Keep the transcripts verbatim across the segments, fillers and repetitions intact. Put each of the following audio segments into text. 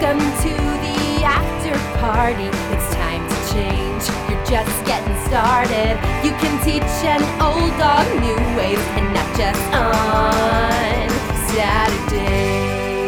Welcome to the after party. It's time to change. You're just getting started. You can teach an old dog new ways, and not just on Saturdays.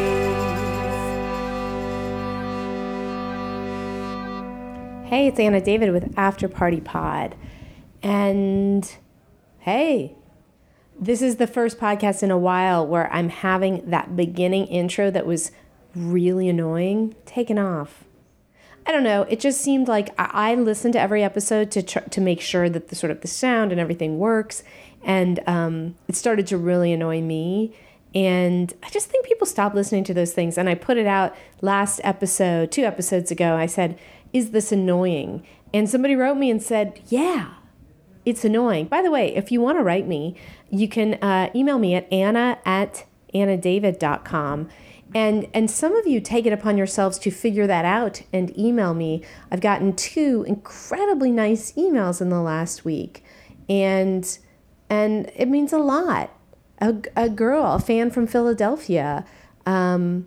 Hey, it's Anna David with After Party Pod. And hey, this is the first podcast in a while where I'm having that beginning intro that was really annoying taken off. I don't know. It just seemed like I, I listened to every episode to tr- to make sure that the sort of the sound and everything works. And um, it started to really annoy me. And I just think people stop listening to those things. And I put it out last episode, two episodes ago. I said, is this annoying? And somebody wrote me and said, yeah, it's annoying. By the way, if you want to write me, you can uh, email me at anna at anna david dot com. And and some of you take it upon yourselves to figure that out and email me. I've gotten two incredibly nice emails in the last week. And and it means a lot. A, a girl, a fan from Philadelphia. Um,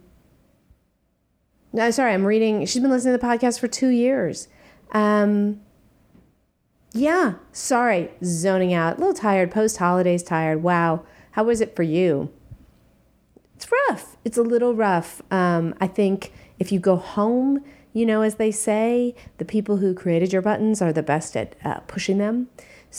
no, sorry, I'm reading. She's been listening to the podcast for two years. Um, yeah, sorry, zoning out. A little tired, post-holidays tired. Wow. How was it for you? It's rough. It's a little rough. Um, I think if you go home, you know, as they say, the people who created your buttons are the best at uh, pushing them.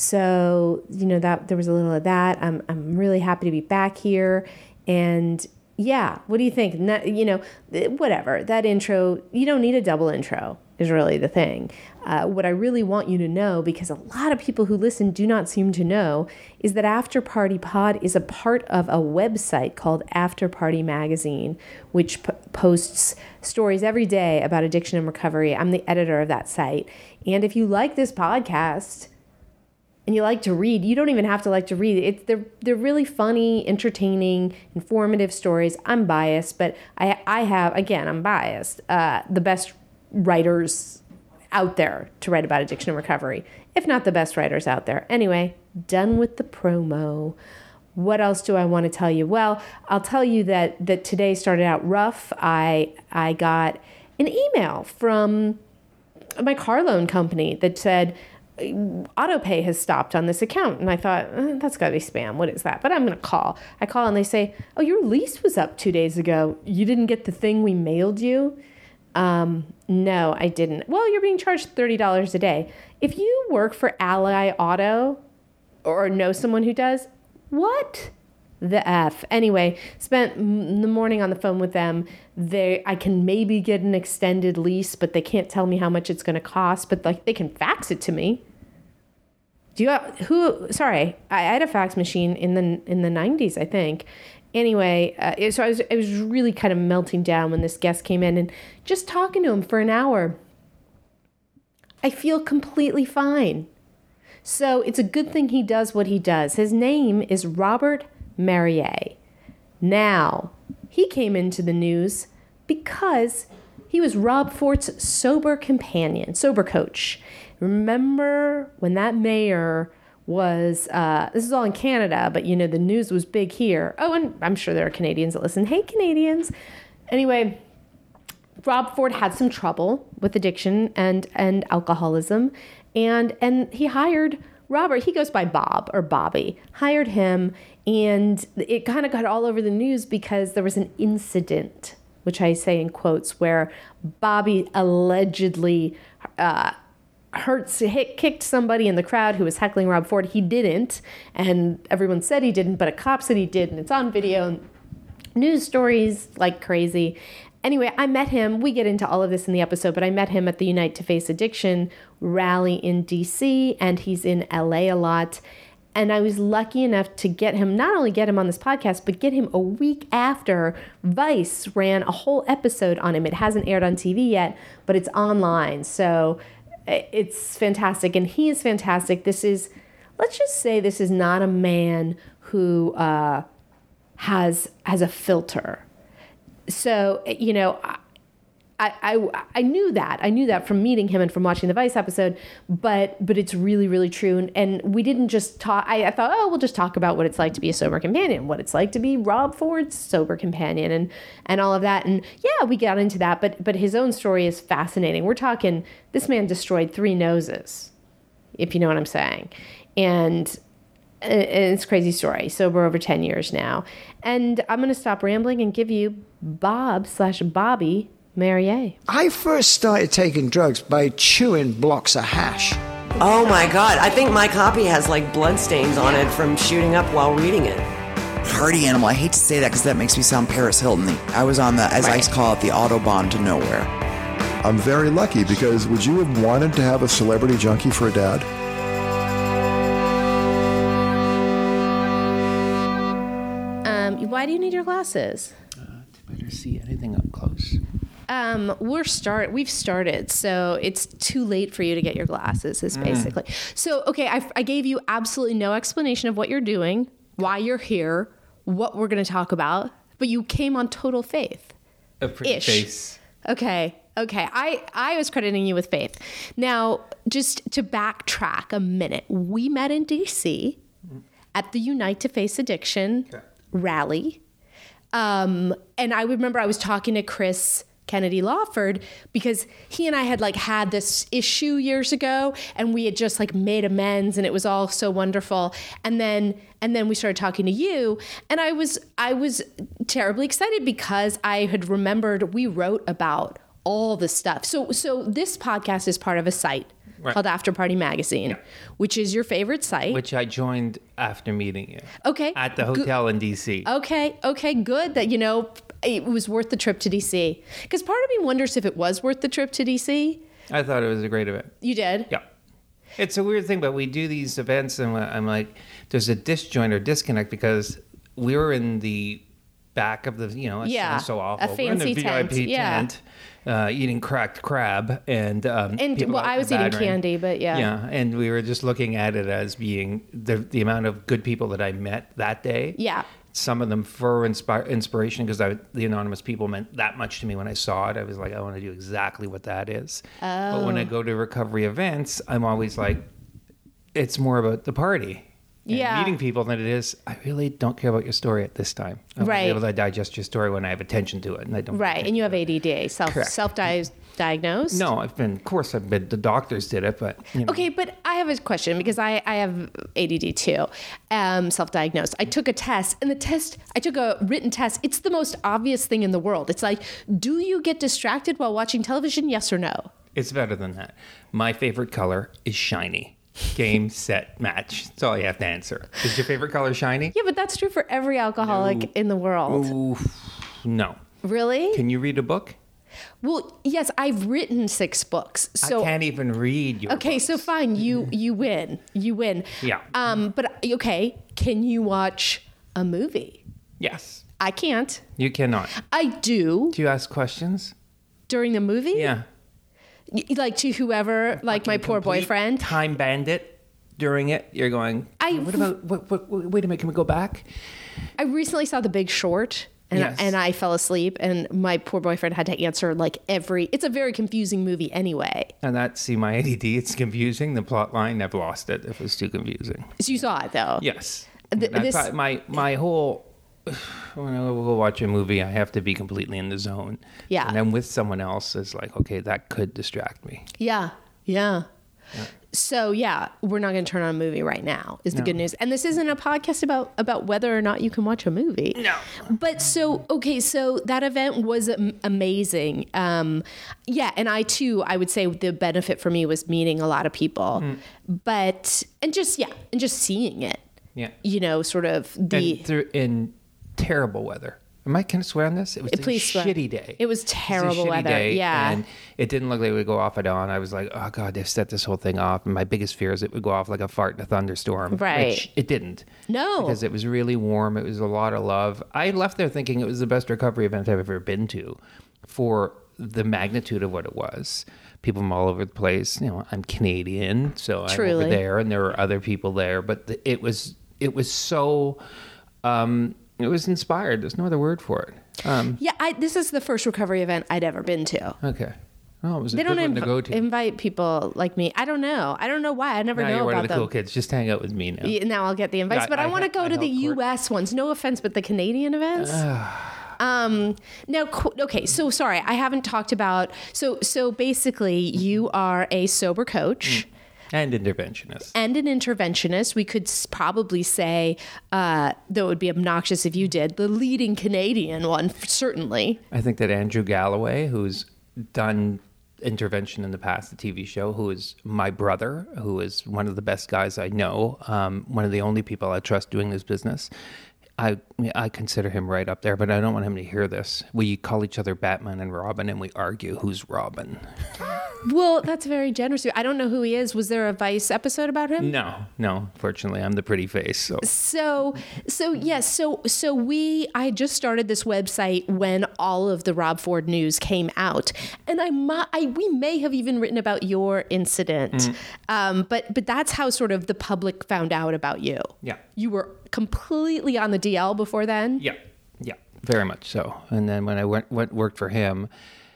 So, you know, that there was a little of that. I'm I'm really happy to be back here. And yeah, what do you think? No, you know, whatever. That intro, you don't need a double intro is really the thing. Uh, what I really want you to know, because a lot of people who listen do not seem to know, is that After Party Pod is a part of a website called After Party Magazine, which p- posts stories every day about addiction and recovery. I'm the editor of that site. And if you like this podcast and you like to read, you don't even have to like to read. It's they're they're really funny, entertaining, informative stories. I'm biased, but I I have, again, I'm biased, uh, the best writers out there to write about addiction and recovery, if not the best writers out there. Anyway, done with the promo. What else do I want to tell you? Well, I'll tell you that that today started out rough. I I got an email from my car loan company that said autopay has stopped on this account. And I thought, eh, that's got to be spam. What is that? But I'm going to call. I call and they say, oh, your lease was up two days ago. You didn't get the thing we mailed you? Um, no, I didn't. Well, you're being charged thirty dollars a day. If you work for Ally Auto or know someone who does, what the F? Anyway, spent the morning on the phone with them. They, I can maybe get an extended lease, but they can't tell me how much it's going to cost, but like they can fax it to me. Do you have, who, sorry, I, I had a fax machine in the, in the nineties, I think. Anyway, uh, so I was, I was really kind of melting down when this guest came in and just talking to him for an hour. I feel completely fine. So it's a good thing he does what he does. His name is Robert Marrier. Now, he came into the news because he was Rob Fort's sober companion, sober coach. Remember when that mayor was, uh, this is all in Canada, but you know, the news was big here. Oh, and I'm sure there are Canadians that listen. Hey, Canadians. Anyway, Rob Fort had some trouble with addiction and, and alcoholism. And, and he hired Robert, he goes by Bob or Bobby, hired him. And it kind of got all over the news because there was an incident, which I say in quotes, where Bobby allegedly, uh, hurt, hit, kicked somebody in the crowd who was heckling Rob Fort. He didn't, and everyone said he didn't, but a cop said he did, and it's on video, and news stories like crazy. Anyway, I met him. We get into all of this in the episode, but I met him at the Unite to Face Addiction rally in D C, and he's in L A a lot. And I was lucky enough to get him, not only get him on this podcast, but get him a week after Vice ran a whole episode on him. It hasn't aired on T V yet, but it's online. So it's fantastic. And he is fantastic. This is, let's just say this is not a man who uh, has, has a filter. So, you know, I, I I knew that. I knew that from meeting him and from watching the Vice episode, but but it's really, really true. And, and we didn't just talk. I, I thought, oh, we'll just talk about what it's like to be a sober companion, what it's like to be Rob Ford's sober companion, and and all of that. And yeah, we got into that, but but his own story is fascinating. We're talking, this man destroyed three noses, if you know what I'm saying. And and it's a crazy story. Sober over ten years now. And I'm going to stop rambling and give you Bob slash Bobby Marrier. I first started taking drugs by chewing blocks of hash. Oh my God. I think my copy has like bloodstains on it from shooting up while reading it. Party animal. I hate to say that because that makes me sound Paris Hilton. I was on the, as right. I call it, the Autobahn to nowhere. I'm very lucky because would you have wanted to have a celebrity junkie for a dad? Um, why do you need your glasses? Uh, to better see anything up close. Um, we're start. We've started, so it's too late for you to get your glasses. Is basically mm. so. Okay, I, I gave you absolutely no explanation of what you're doing, why you're here, what we're going to talk about, but you came on total faith. A pretty Ish. face. Okay. Okay. I, I was crediting you with faith. Now, just to backtrack a minute, we met in D C at the Unite to Face Addiction okay. rally. Um, and I remember I was talking to Chris Kennedy Lawford because he and I had like had this issue years ago and we had just like made amends and it was all so wonderful. And then, and then we started talking to you and I was, I was terribly excited because I had remembered we wrote about all the stuff. So, so this podcast is part of a site right. called After Party Magazine, yeah. which is your favorite site. Which I joined after meeting you. Okay. At the hotel Go- in D C. Okay. Okay. Good that, you know, it was worth the trip to D C. Because part of me wonders if it was worth the trip to D C. I thought it was a great event. You did? Yeah. It's a weird thing, but we do these events and I'm like, there's a disjoint or disconnect because we were in the back of the, you know, it yeah, so awful. a fancy we're in the tent. V I P yeah. tent, uh, eating cracked crab and um, and well, I was eating candy, but yeah, yeah, and we were just looking at it as being the the amount of good people that I met that day. Yeah. Some of them for inspire, inspiration because the anonymous people meant that much to me when I saw it. I was like, I want to do exactly what that is. Oh. But when I go to recovery events, I'm always like, it's more about the party. And yeah. meeting people than it is, I really don't care about your story at this time. I want right. to be able to digest your story when I have attention to it. And I don't. Right. And you have A D D, self, self-diagnosed? No, I've been, of course, I've been, the doctors did it, but. You know. Okay, but I have a question because I, I have A D D too, um, self-diagnosed. I took a test and the test, I took a written test. It's the most obvious thing in the world. It's like, do you get distracted while watching television? Yes or no? It's better than that. My favorite color is shiny. Game, set, match. That's all you have to answer. Is your favorite color shiny? Yeah, but that's true for every alcoholic no. in the world. Ooh, no. Really? Can you read a book? Well, yes, I've written six books. So I can't even read your Okay, books. so fine, you you win. You win. Yeah. Um, but okay, can you watch a movie? Yes. I can't. You cannot. I do. Do you ask questions? During the movie? Yeah. Like to whoever, like my poor boyfriend. Time bandit during it. You're going, I, what about, what, what, wait a minute, can we go back? I recently saw The Big Short and, yes. and I fell asleep and my poor boyfriend had to answer like every, it's a very confusing movie anyway. And that's, see, my A D D, it's confusing. The plot line, I've lost it. It was too confusing. So you saw it though? Yes. Th- this... thought my, my whole... When I go watch a movie, I have to be completely in the zone. Yeah. And then with someone else, it's like, okay, that could distract me. Yeah. Yeah. yeah. So, yeah, we're not going to turn on a movie right now is the no. good news. And this isn't a podcast about, about whether or not you can watch a movie. No. But so, okay, so that event was amazing. Um, yeah, and I, too, I would say the benefit for me was meeting a lot of people. Mm. But, and just, yeah, and just seeing it. Yeah. You know, sort of the... And through, in terrible weather. Am I, can I swear on this? It was a Please shitty day. It was terrible it was a weather. Day, yeah. And it didn't look like it would go off at dawn. I was like, oh God, they've set this whole thing off. And my biggest fear is it would go off like a fart in a thunderstorm. Right. Which it didn't. No. Because it was really warm. It was a lot of love. I left there thinking it was the best recovery event I've ever been to for the magnitude of what it was. People from all over the place. You know, I'm Canadian, so Truly. I'm over there and there were other people there. But the, it was, it was so... Um, It was inspired. There's no other word for it. Um, Yeah, I, this is the first recovery event I'd ever been to. okay. Oh, it was a They good don't one inv- to go to. invite people like me. I don't know. I don't know why. I never now know you're one about of the them. cool kids. Just hang out with me now. Yeah, now I'll get the invites, Yeah, but I, I want to ha- go I to the held court. U S ones. No offense, but the Canadian events. um, now, qu- okay. So sorry, I haven't talked about. So so basically, you are a sober coach. And interventionist. And an interventionist. We could s- probably say, uh, though it would be obnoxious if you did, the leading Canadian one, certainly. I think that Andrew Galloway, who's done intervention in the past, the T V show, who is my brother, who is one of the best guys I know, um, one of the only people I trust doing this business. I I consider him right up there, but I don't want him to hear this. We call each other Batman and Robin, and we argue who's Robin. Well, that's very generous. I don't know who he is. Was there a Vice episode about him? No, no. Fortunately, I'm the pretty face. So So, so yes, so so we I just started this website when all of the Rob Ford news came out, and I, mu- I we may have even written about your incident, um, but but that's how sort of the public found out about you. Yeah. You were completely on the D L before then. yeah, yeah, very much so. And then when I went, went worked for him,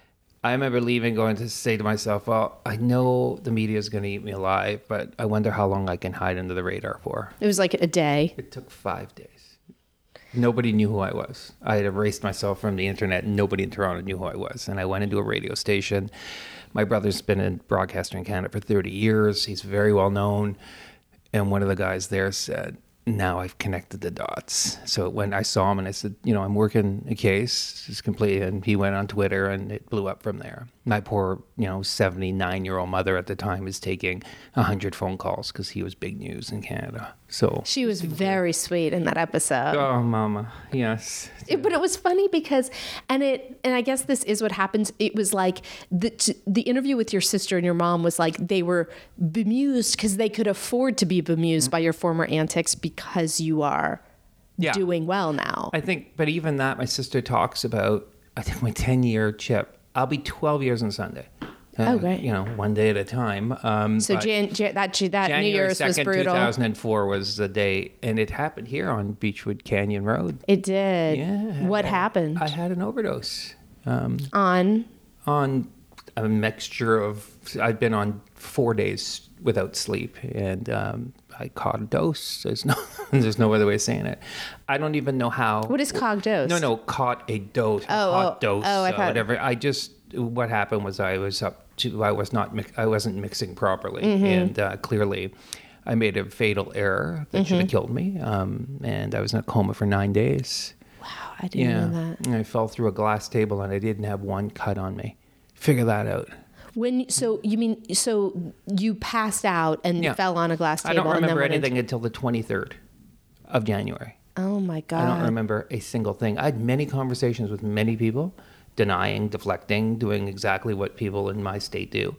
I remember leaving, going to say to myself, well, I know the media is going to eat me alive, but I wonder how long I can hide under the radar for. It was like a day. It took five days. Nobody knew who I was. I had erased myself from the internet, and nobody in Toronto knew who I was. And I went into a radio station. My brother's been a broadcaster in Canada for thirty years. He's very well known. And one of the guys there said, now I've connected the dots. So when I saw him and I said, you know, I'm working a case, it's complete. And he went on Twitter and it blew up from there. My poor, you know, seventy-nine year old mother at the time was taking a hundred phone calls because he was big news in Canada. So She was very sweet in that episode. oh, mama. Yes. It- but it was funny because, and it, and I guess this is what happens. It was like the t- the interview with your sister and your mom was like they were bemused because they could afford to be bemused by your former antics because you are Yeah. doing well now. I think, but even that, my sister talks about, I think my ten year chip. I'll be twelve years on Sunday. Uh, Oh, great. You know, one day at a time. Um, so but Jan, Jan, that that New January Year's was second, brutal. two thousand four was the day, and it happened here on Beechwood Canyon Road. It did. Yeah. What happened? I had an overdose um, On on a mixture of, I'd been on four days without sleep, and um, I caught a dose. There's no, there's no other way of saying it. I don't even know how. what is cog dose? No, no, caught a dose. Oh, hot oh, dose. oh, I uh, thought- whatever. I just what happened was I was up to I was not mix, I wasn't mixing properly, Mm-hmm. and uh, clearly I made a fatal error that should have killed me. Um, and I was in a coma for nine days. Wow, I didn't Yeah, know that. and I fell through a glass table, and I didn't have one cut on me. Figure that out. When so you mean so you passed out and Yeah. fell on a glass table? I don't and then remember went into- anything until the twenty-third of January. Oh my god! I don't remember a single thing. I had many conversations with many people, denying, deflecting, doing exactly what people in my state do.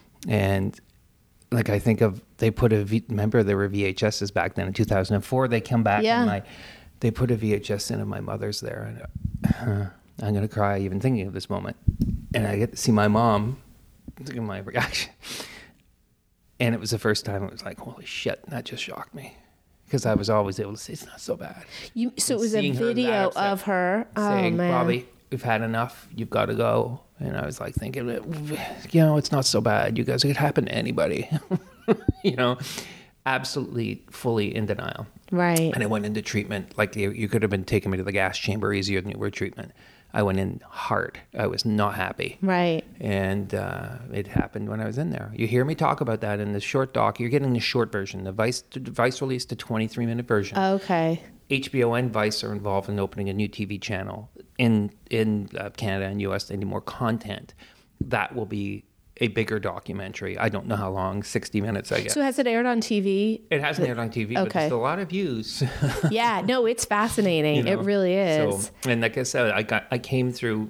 And like I think of, they put a, v, remember there were V H Ses back then in two thousand four. They come back Yeah. and I, they put a V H S in of my mother's there. And uh, I'm going to cry even thinking of this moment. And I get to see my mom, look at my reaction. And it was the first time it was like, holy shit, that just shocked me. Because I was always able to say, it's not so bad. You, so it And was a seeing her that video upset, of her. Oh saying, man! Bobby, we've had enough. You've got to go. And I was like thinking, you know, it's not so bad. You guys, it could happen to anybody. You know, absolutely, fully in denial. Right. And I went into treatment like you, you could have been taking me to the gas chamber easier than you were treatment. I went in hard. I was not happy. Right. And uh, it happened when I was in there. You hear me talk about that in the short doc. You're getting the short version. The Vice, Vice released a twenty-three minute version. Okay. H B O and Vice are involved in opening a new T V channel in in uh, Canada and U S. They need more content. That will be a bigger documentary. I don't know how long, sixty minutes, I guess. So has it aired on T V? It hasn't aired on T V, but Okay. there's a lot of views. Yeah. No, it's fascinating. you know? It really is. So, and like I said, I got I came through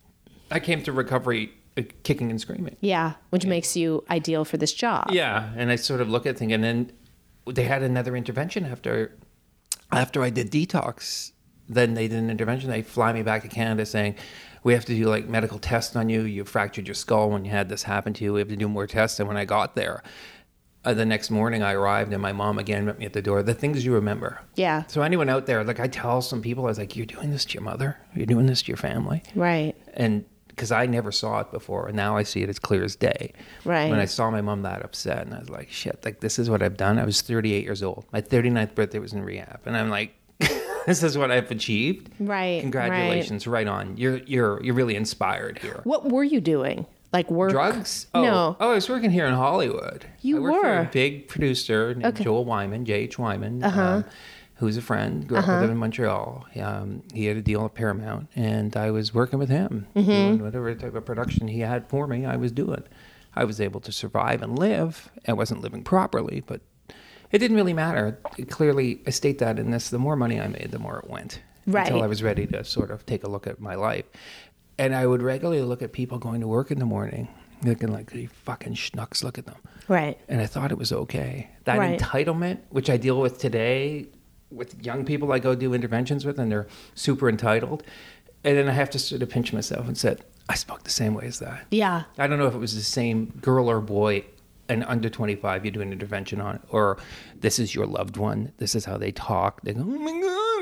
I came through recovery uh, kicking and screaming. Yeah, which makes you ideal for this job. Yeah, and I sort of look at things, and then they had another intervention after after I did detox. Then they did an intervention. They fly me back to Canada saying, we have to do like medical tests on you. You fractured your skull when you had this happen to you. We have to do more tests. And when I got there, Uh, the next morning I arrived and my mom again met me at the door. The things you remember. Yeah. So anyone out there, like I tell some people, I was like, you're doing this to your mother? You're doing this to your family? Right. And because I never saw it before, and now I see it as clear as day. Right. When I saw my mom that upset, and I was like, shit, like this is what I've done. I was thirty-eight years old. My thirty-ninth birthday was in rehab. And I'm like, this is what I've achieved. Right. Congratulations. Right, right on. You're you're you're really inspired here. What were you doing? Like work? Drugs? Oh, No. Oh, I was working here in Hollywood. You I worked for were? a big producer named Okay. Joel Wyman, J H Wyman, Uh-huh. um, who's a friend. Grew up with him in Montreal. Um, he had a deal at Paramount, and I was working with him. Mm-hmm. Doing whatever type of production he had for me, I was doing. I was able to survive and live. I wasn't living properly, but it didn't really matter. It clearly, I state that in this, the more money I made, the more it went. Right. Until I was ready to sort of take a look at my life. And I would regularly look at people going to work in the morning, looking like, you fucking schnucks, look at them. Right. And I thought it was okay. That Right. entitlement, which I deal with today with young people I go do interventions with, and they're super entitled. And then I have to sort of pinch myself and say, I spoke the same way as that. Yeah. I don't know if it was the same girl or boy, and under twenty-five, you do an intervention on it, or this is your loved one. This is how they talk. They go, oh my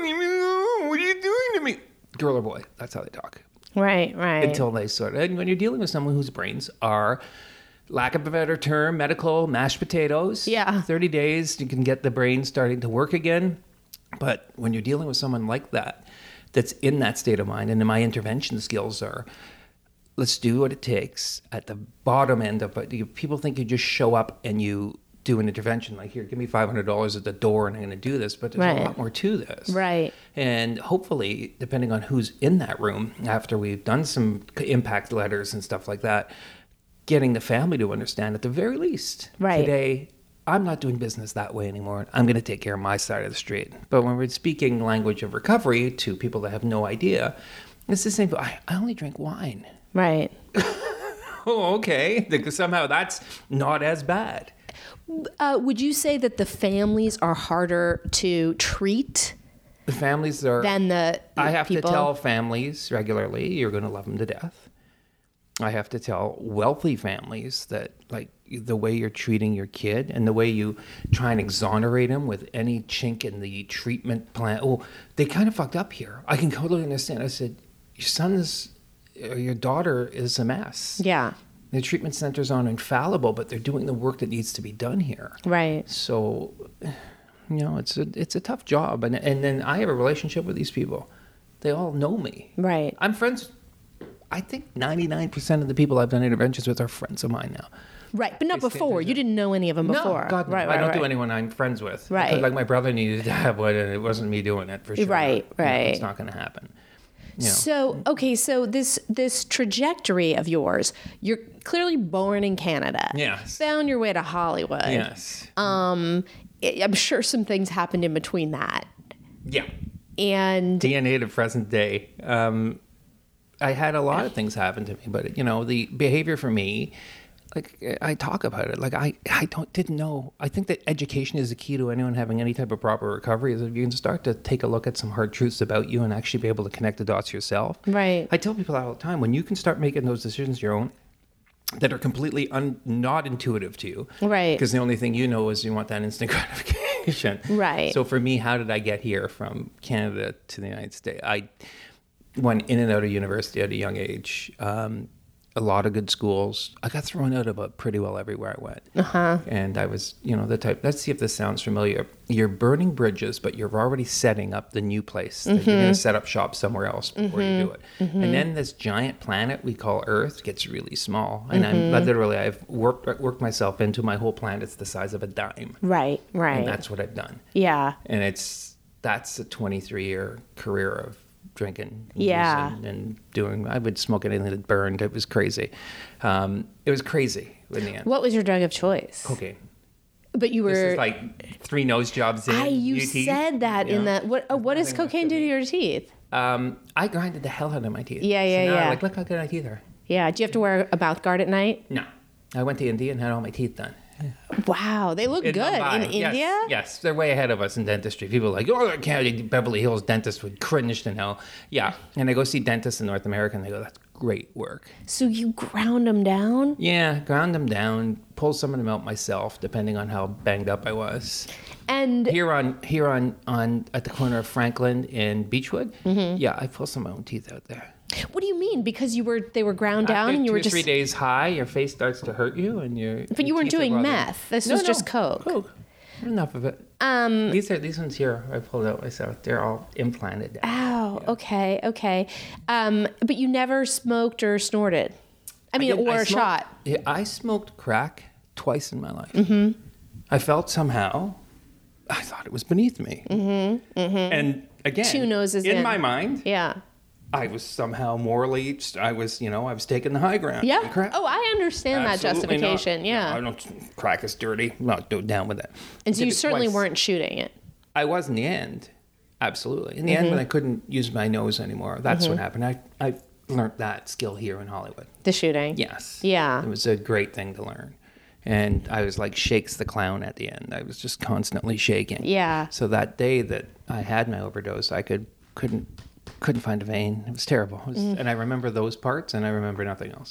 God, what are you doing to me? Girl or boy, that's how they talk. Right. Right. Until they sort of, and when you're dealing with someone whose brains are, lack of a better term, medical mashed potatoes. Yeah. thirty days, you can get the brain starting to work again. But when you're dealing with someone like that, that's in that state of mind, and my intervention skills are, let's do what it takes at the bottom end of it. You- People think you just show up and you do an intervention, like, here, give me five hundred dollars at the door and I'm going to do this. But there's Right. a lot more to this. Right. And hopefully, depending on who's in that room, after we've done some impact letters and stuff like that, getting the family to understand at the very least. Right. Today, I'm not doing business that way anymore. I'm going to take care of my side of the street. But when we're speaking language of recovery to people that have no idea, it's the same. I, I only drink wine. Right. Oh, okay. Because somehow that's not as bad. Uh, would you say that the families are harder to treat The families are... than the, the I have people? to tell families regularly, you're going to love them to death. I have to tell wealthy families that, like, the way you're treating your kid and the way you try and exonerate him with any chink in the treatment plan. Oh, they kind of fucked up here. I can totally understand. I said, your son's, or your daughter is a mess. Yeah. The treatment centers aren't infallible, but they're doing the work that needs to be done here. Right. So, you know, it's a it's a tough job, and and then I have a relationship with these people. They all know me. Right. I'm friends. I think ninety-nine percent of the people I've done interventions with are friends of mine now. Right. But not It's the- before. You didn't know any of them before. No, God, no. Right. Right. I don't right. do anyone I'm friends with. Right. Because, like, my brother needed to have one, and it wasn't me doing it for sure. Right, You know, right. it's not going to happen. You know. So, okay, so this this trajectory of yours, you're clearly born in Canada. Yes. Found your way to Hollywood. Yes. Um, I- I'm sure some things happened in between that. Yeah. And D N A to present day. Um, I had a lot of things happen to me, but, you know, the behavior for me, like, I talk about it. Like, I, I don't didn't know. I think that education is the key to anyone having any type of proper recovery. Is if you can start to take a look at some hard truths about you and actually be able to connect the dots yourself. Right. I tell people all the time, when you can start making those decisions your own, that are completely un, not intuitive to you. Right. Because the only thing you know is you want that instant gratification. Right. So for me, how did I get here from Canada to the United States? I went in and out of university at a young age. Um, a lot of good schools. I got thrown out about pretty well everywhere I went. Uh-huh. And I was, you know, the type, let's see if this sounds familiar. You're burning bridges, but you're already setting up the new place. That Mm-hmm. you're going to set up shop somewhere else before you do it. And then this giant planet we call Earth gets really small. And Mm-hmm. I'm literally, I've worked, worked myself into my whole planet's the size of a dime. right, right. And that's what I've done. yeah. And it's, that's a twenty-three year career of drinking Yeah. and, and doing, I would smoke anything that burned. It was crazy. Um, it was crazy in the end. What was your drug of choice? Cocaine. But you were. This is like three nose jobs in. I, you new teeth, said that you in know? that. What? Uh, what does Nothing left cocaine of do to me. your teeth? Um, I grinded the hell out of my teeth. Yeah, yeah, so now yeah. I'm like, look how good my teeth are. Yeah. Do you have to wear a mouth guard at night? No. I went to India and had all my teeth done. Wow, they look In good Mumbai. in Yes, India. Yes, they're way ahead of us in dentistry. People are like, oh, the County Beverly Hills dentist would cringe to know. Yeah, and I go see dentists in North America, and they go, that's great work. So you ground them down? Yeah, ground them down, pull some of them out myself, depending on how banged up I was. And Here on here on, on at the corner of Franklin and Beechwood, Mm-hmm. yeah, I pulled some of my own teeth out there. what do you mean? Because you were they were ground down After and you two were or just three days high, your face starts to hurt you, and your But you weren't doing meth. This was just coke. Coke. Enough of it. Um, these are these ones here. I pulled out myself. They're all implanted. Oh, okay, okay. Um, but you never smoked or snorted. I mean, did- or I a smoked- shot. Yeah, I smoked crack twice in my life. Mm-hmm. I felt somehow, I thought it was beneath me. Mm-hmm. Mm-hmm. And again, Two noses in, in. my mind, Yeah. I was somehow morally, I was, you know, I was taking the high ground. Yeah. Crack. Oh, I understand that Absolutely not. justification. Yeah. No, I don't. Crack is dirty. I'm not do- down with that. And so Did you it certainly twice. weren't shooting it. I was in the end. Absolutely. In the Mm-hmm. end, when I couldn't use my nose anymore, that's what happened. I I learned that skill here in Hollywood. The shooting. Yes. Yeah. It was a great thing to learn. And I was like Shakes the Clown at the end. I was just constantly shaking. Yeah. So that day that I had my overdose, I could couldn't couldn't find a vein. It was terrible. It was, Mm. And I remember those parts, and I remember nothing else.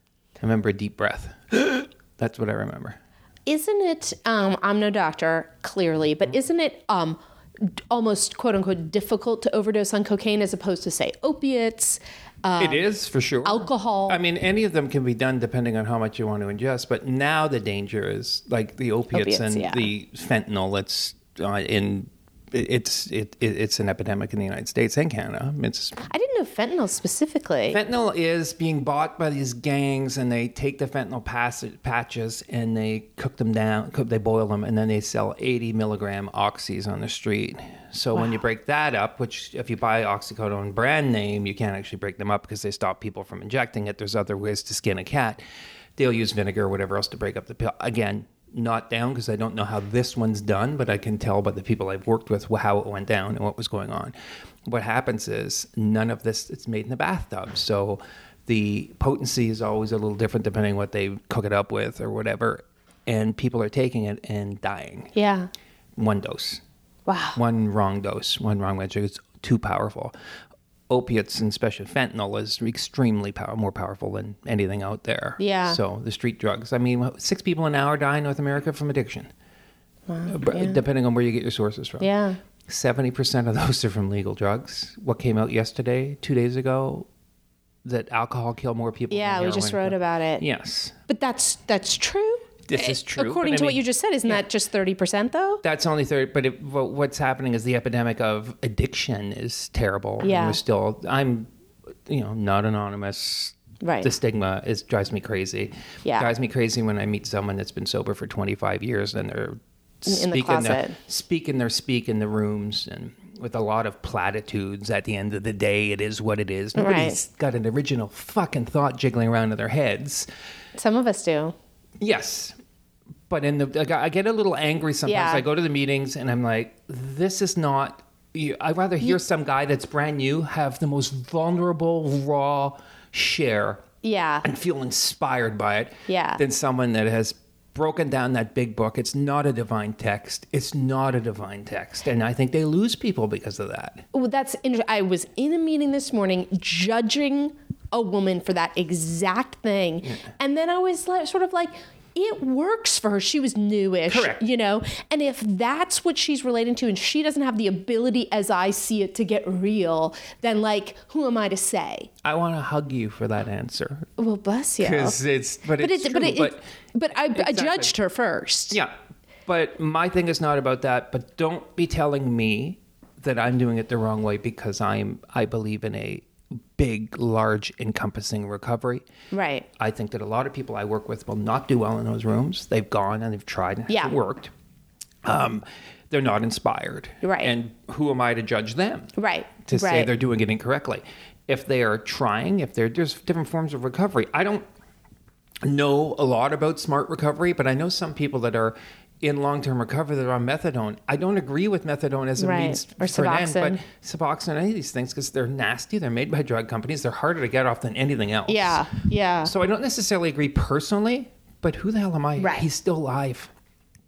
I remember a deep breath. That's what I remember. Isn't it, um, I'm no doctor, clearly, but isn't it um, d- almost quote unquote difficult to overdose on cocaine as opposed to, say, opiates? Uh, It is, for sure. alcohol. I mean, any of them can be done depending on how much you want to ingest. But now the danger is like the opiates, Opiates, and yeah. the fentanyl that's uh, in. It's it, it it's an epidemic in the United States and Canada. It's I didn't know fentanyl specifically. fentanyl is being bought by these gangs, and they take the fentanyl pass- patches and they cook them down. Cook, they boil them, and then they sell eighty milligram oxys on the street. So when you break that up, which if you buy oxycodone brand name, you can't actually break them up because they stop people from injecting it. There's other ways to skin a cat. They'll use vinegar or whatever else to break up the pill. Again, not down because I don't know how this one's done, but I can tell by the people I've worked with how it went down and what was going on. What happens is none of this, it's made in the bathtub. So the potency is always a little different depending what they cook it up with or whatever. And people are taking it and dying. Yeah. One dose. Wow. One wrong dose, one wrong measure. It's too powerful. Opiates, and especially fentanyl, is extremely power, more powerful than anything out there. Yeah. So the street drugs. I mean, six people an hour die in North America from addiction. Wow. B- Yeah. Depending on where you get your sources from. Yeah. seventy percent of those are from legal drugs. What came out yesterday, two days ago, that alcohol killed more people Yeah, than we just heroin. wrote about it. Yes. But that's that's true. This is true, According but I to what mean- you just said, isn't that just thirty percent though? That's only third, but it, what- what's happening is the epidemic of addiction is terrible. And Yeah. we're still, I'm, you know, not anonymous. Right. The stigma is drives me crazy. Yeah. Drives me crazy when I meet someone that's been sober for twenty-five years and they're In the speaking closet. their speaking their speak in the rooms and with a lot of platitudes. At the end of the day, it is what it is. Nobody's got an original fucking thought jiggling around in their heads. Some of us do. Yes. But in the, like, I get a little angry sometimes. Yeah. I go to the meetings and I'm like, this is not, you- I'd rather hear some guy that's brand new have the most vulnerable, raw share Yeah. and feel inspired by it Yeah. than someone that has broken down that big book. It's not a divine text. It's not a divine text. And I think they lose people because of that. Well, that's interesting. I was in a meeting this morning judging a woman for that exact thing. And then I was like, sort of like, it works for her. She was newish, Correct. you know? And if that's what she's relating to and she doesn't have the ability as I see it to get real, then like, who am I to say? I want to hug you for that answer. Well, bless you. Because it's, but, But it's it, true, but it, but it, but I, I Exactly. judged her first. Yeah. But my thing is not about that. But don't be telling me that I'm doing it the wrong way because I'm I believe in a big, large, encompassing recovery. Right. I think that a lot of people I work with will not do well in those rooms. They've gone and they've tried and it Yeah. hasn't worked. Um, they're not inspired. Right. And who am I to judge them? Right. To say Right. they're doing it incorrectly. If they are trying, if they're there's different forms of recovery. I don't know a lot about smart recovery, but I know some people that are in long-term recovery that are on methadone. I don't agree with methadone as a Right. means Or for an end, Suboxone. but Suboxone, any of these things, because they're nasty, they're made by drug companies, they're harder to get off than anything else. Yeah. Yeah. So I don't necessarily agree personally, but who the hell am I? Right. He's still alive.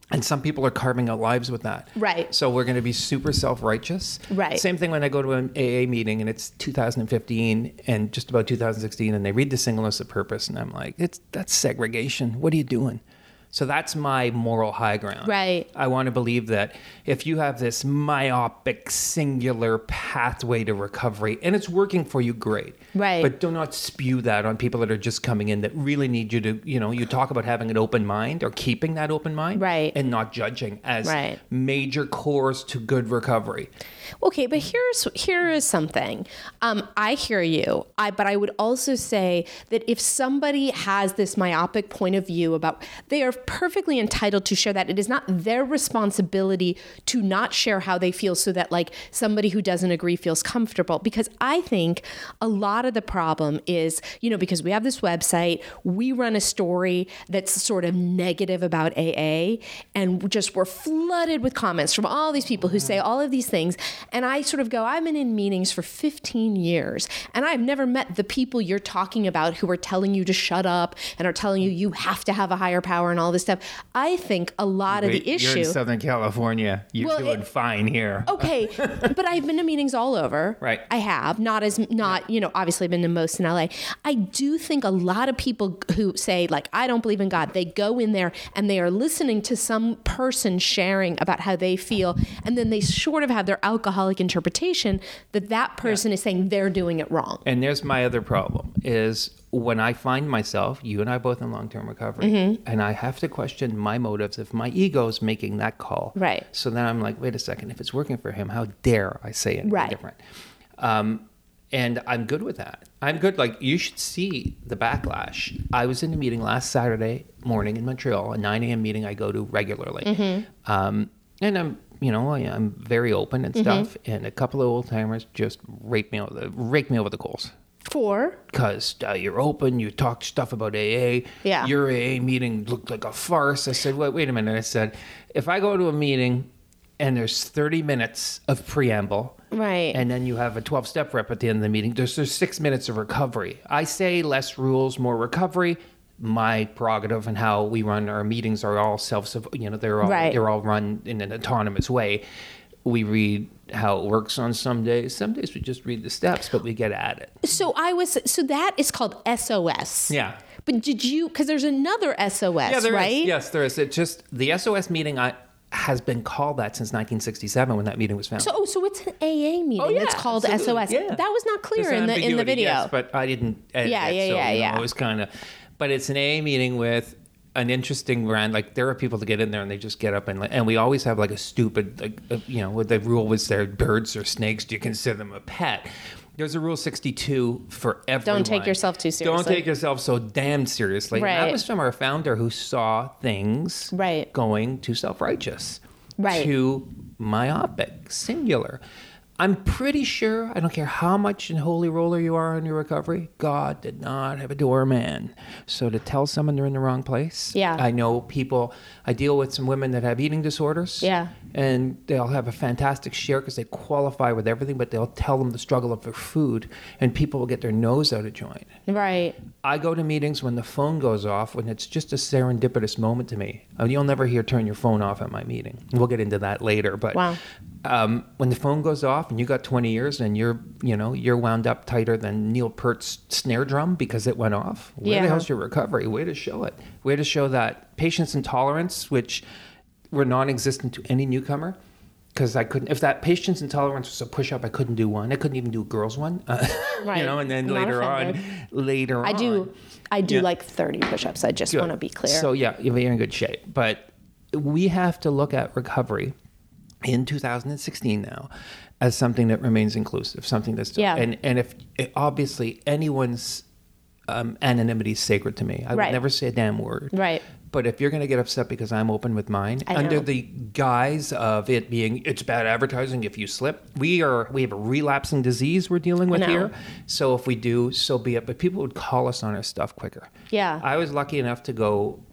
And some people are carving out lives with that. Right. So we're going to be super self-righteous. Right. Same thing when I go to an A A meeting and it's two thousand fifteen and just about two thousand sixteen and they read the Singleness of Purpose and I'm like, it's that's segregation. What are you doing? So that's my moral high ground. Right. I want to believe that if you have this myopic, singular pathway to recovery and it's working for you, great. Right. But do not spew that on people that are just coming in that really need you to, you know, you talk about having an open mind or keeping that open mind. Right. And not judging as Right. major cores to good recovery. Okay, but here's here is something. Um, I hear you. I but I would also say that if somebody has this myopic point of view about, they are perfectly entitled to share that. It is not their responsibility to not share how they feel so that like somebody who doesn't agree feels comfortable. Because I think a lot of the problem is, you know, because we have this website, we run a story that's sort of negative about A A, and just we're flooded with comments from all these people who say all of these things. And I sort of go, I've been in meetings for fifteen years and I've never met the people you're talking about who are telling you to shut up and are telling you you have to have a higher power and all this stuff. I think a lot of Wait, the issue... You're in Southern California. You're Well, doing it- fine here. Okay, but I've been to meetings all over. Right. I have. Not as, not, you know, obviously I've been to most in L A. I do think a lot of people who say, like, I don't believe in God, they go in there and they are listening to some person sharing about how they feel, and then they sort of have their alcoholic interpretation that that person is saying they're doing it wrong. And there's my other problem is when I find myself, you and I both in long-term recovery, Mm-hmm. and I have to question my motives if my ego's making that call. Right. So then I'm like, wait a second, if it's working for him, how dare I say anything Right. different? Um, and I'm good with that. I'm good. Like, you should see the backlash. I was in a meeting last Saturday morning in Montreal, a nine a.m. meeting I go to regularly. Mm-hmm. Um, and I'm, you know, I- I'm very open and stuff. And a couple of old timers just rake me over the, rake me over the coals. For? Because uh, you're open, you talk stuff about A A. Yeah. Your A A meeting looked like a farce. I said, wait, wait a minute. I said, if I go to a meeting and there's thirty minutes of preamble, Right. and then you have a twelve-step rep at the end of the meeting, there's, there's six minutes of recovery. I say less rules, more recovery. My prerogative and how we run our meetings are all self, you know, they're all Right. they're all run in an autonomous way. We read how it works on some days. Some days we just read the steps, but we get at it. So I was, so that is called S O S. Yeah. But did you, because there's another S O S, Yeah, there is. right? Yes, there is. It just the S O S meeting I, has been called that since nineteen sixty-seven when that meeting was founded. So, oh, so it's an A A meeting Oh, yeah, that's called absolutely. S O S. Yeah. That was not clear There's in an the in the ambiguity, video. yes, but I didn't edit Yeah, it, yeah, so, yeah, you know, yeah. it was kind of, but it's an A A meeting with an interesting brand. Like, there are people that get in there and they just get up and and we always have like a stupid, like, uh, you know, what the rule was there, birds or snakes, do you consider them a pet? There's a rule sixty-two for everyone. Don't take yourself too Don't seriously. take yourself so damn seriously. And Right. that was from our founder who saw things Right. going to self-righteous, Right. to myopic, singular. I'm pretty sure, I don't care how much in holy roller you are in your recovery, God did not have a doorman. So to tell someone they're in the wrong place, Yeah. I know people, I deal with some women that have eating disorders. Yeah. And they'll have a fantastic share because they qualify with everything, but they'll tell them the struggle of their food, and people will get their nose out of joint. Right. I go to meetings when the phone goes off, when it's just a serendipitous moment to me. I mean, you'll never hear turn your phone off at my meeting. We'll get into that later. But Wow. um, when the phone goes off and you got twenty years and you're, you know, you're wound up tighter than Neil Peart's snare drum because it went off. Where Yeah. the hell's your recovery? Way to show it. Way to show that patience and tolerance, which were non-existent to any newcomer. Because I couldn't, if that patience and tolerance was a push-up, I couldn't do one. I couldn't even do a girls one. Uh, Right. You know, and then Not later on, offended. later I on. do. I do Yeah. like thirty push-ups. I just Good. want to be clear. So yeah, you're in good shape. But we have to look at recovery in two thousand sixteen now as something that remains inclusive, something that's Yeah. and and if obviously anyone's um, anonymity is sacred to me. I Right. would never say a damn word. Right. But if you're going to get upset because I'm open with mine, I know. under the guise of it being it's bad advertising if you slip, we are we have a relapsing disease we're dealing with know. here. So if we do, so be it. But people would call us on our stuff quicker. Yeah. I was lucky enough to go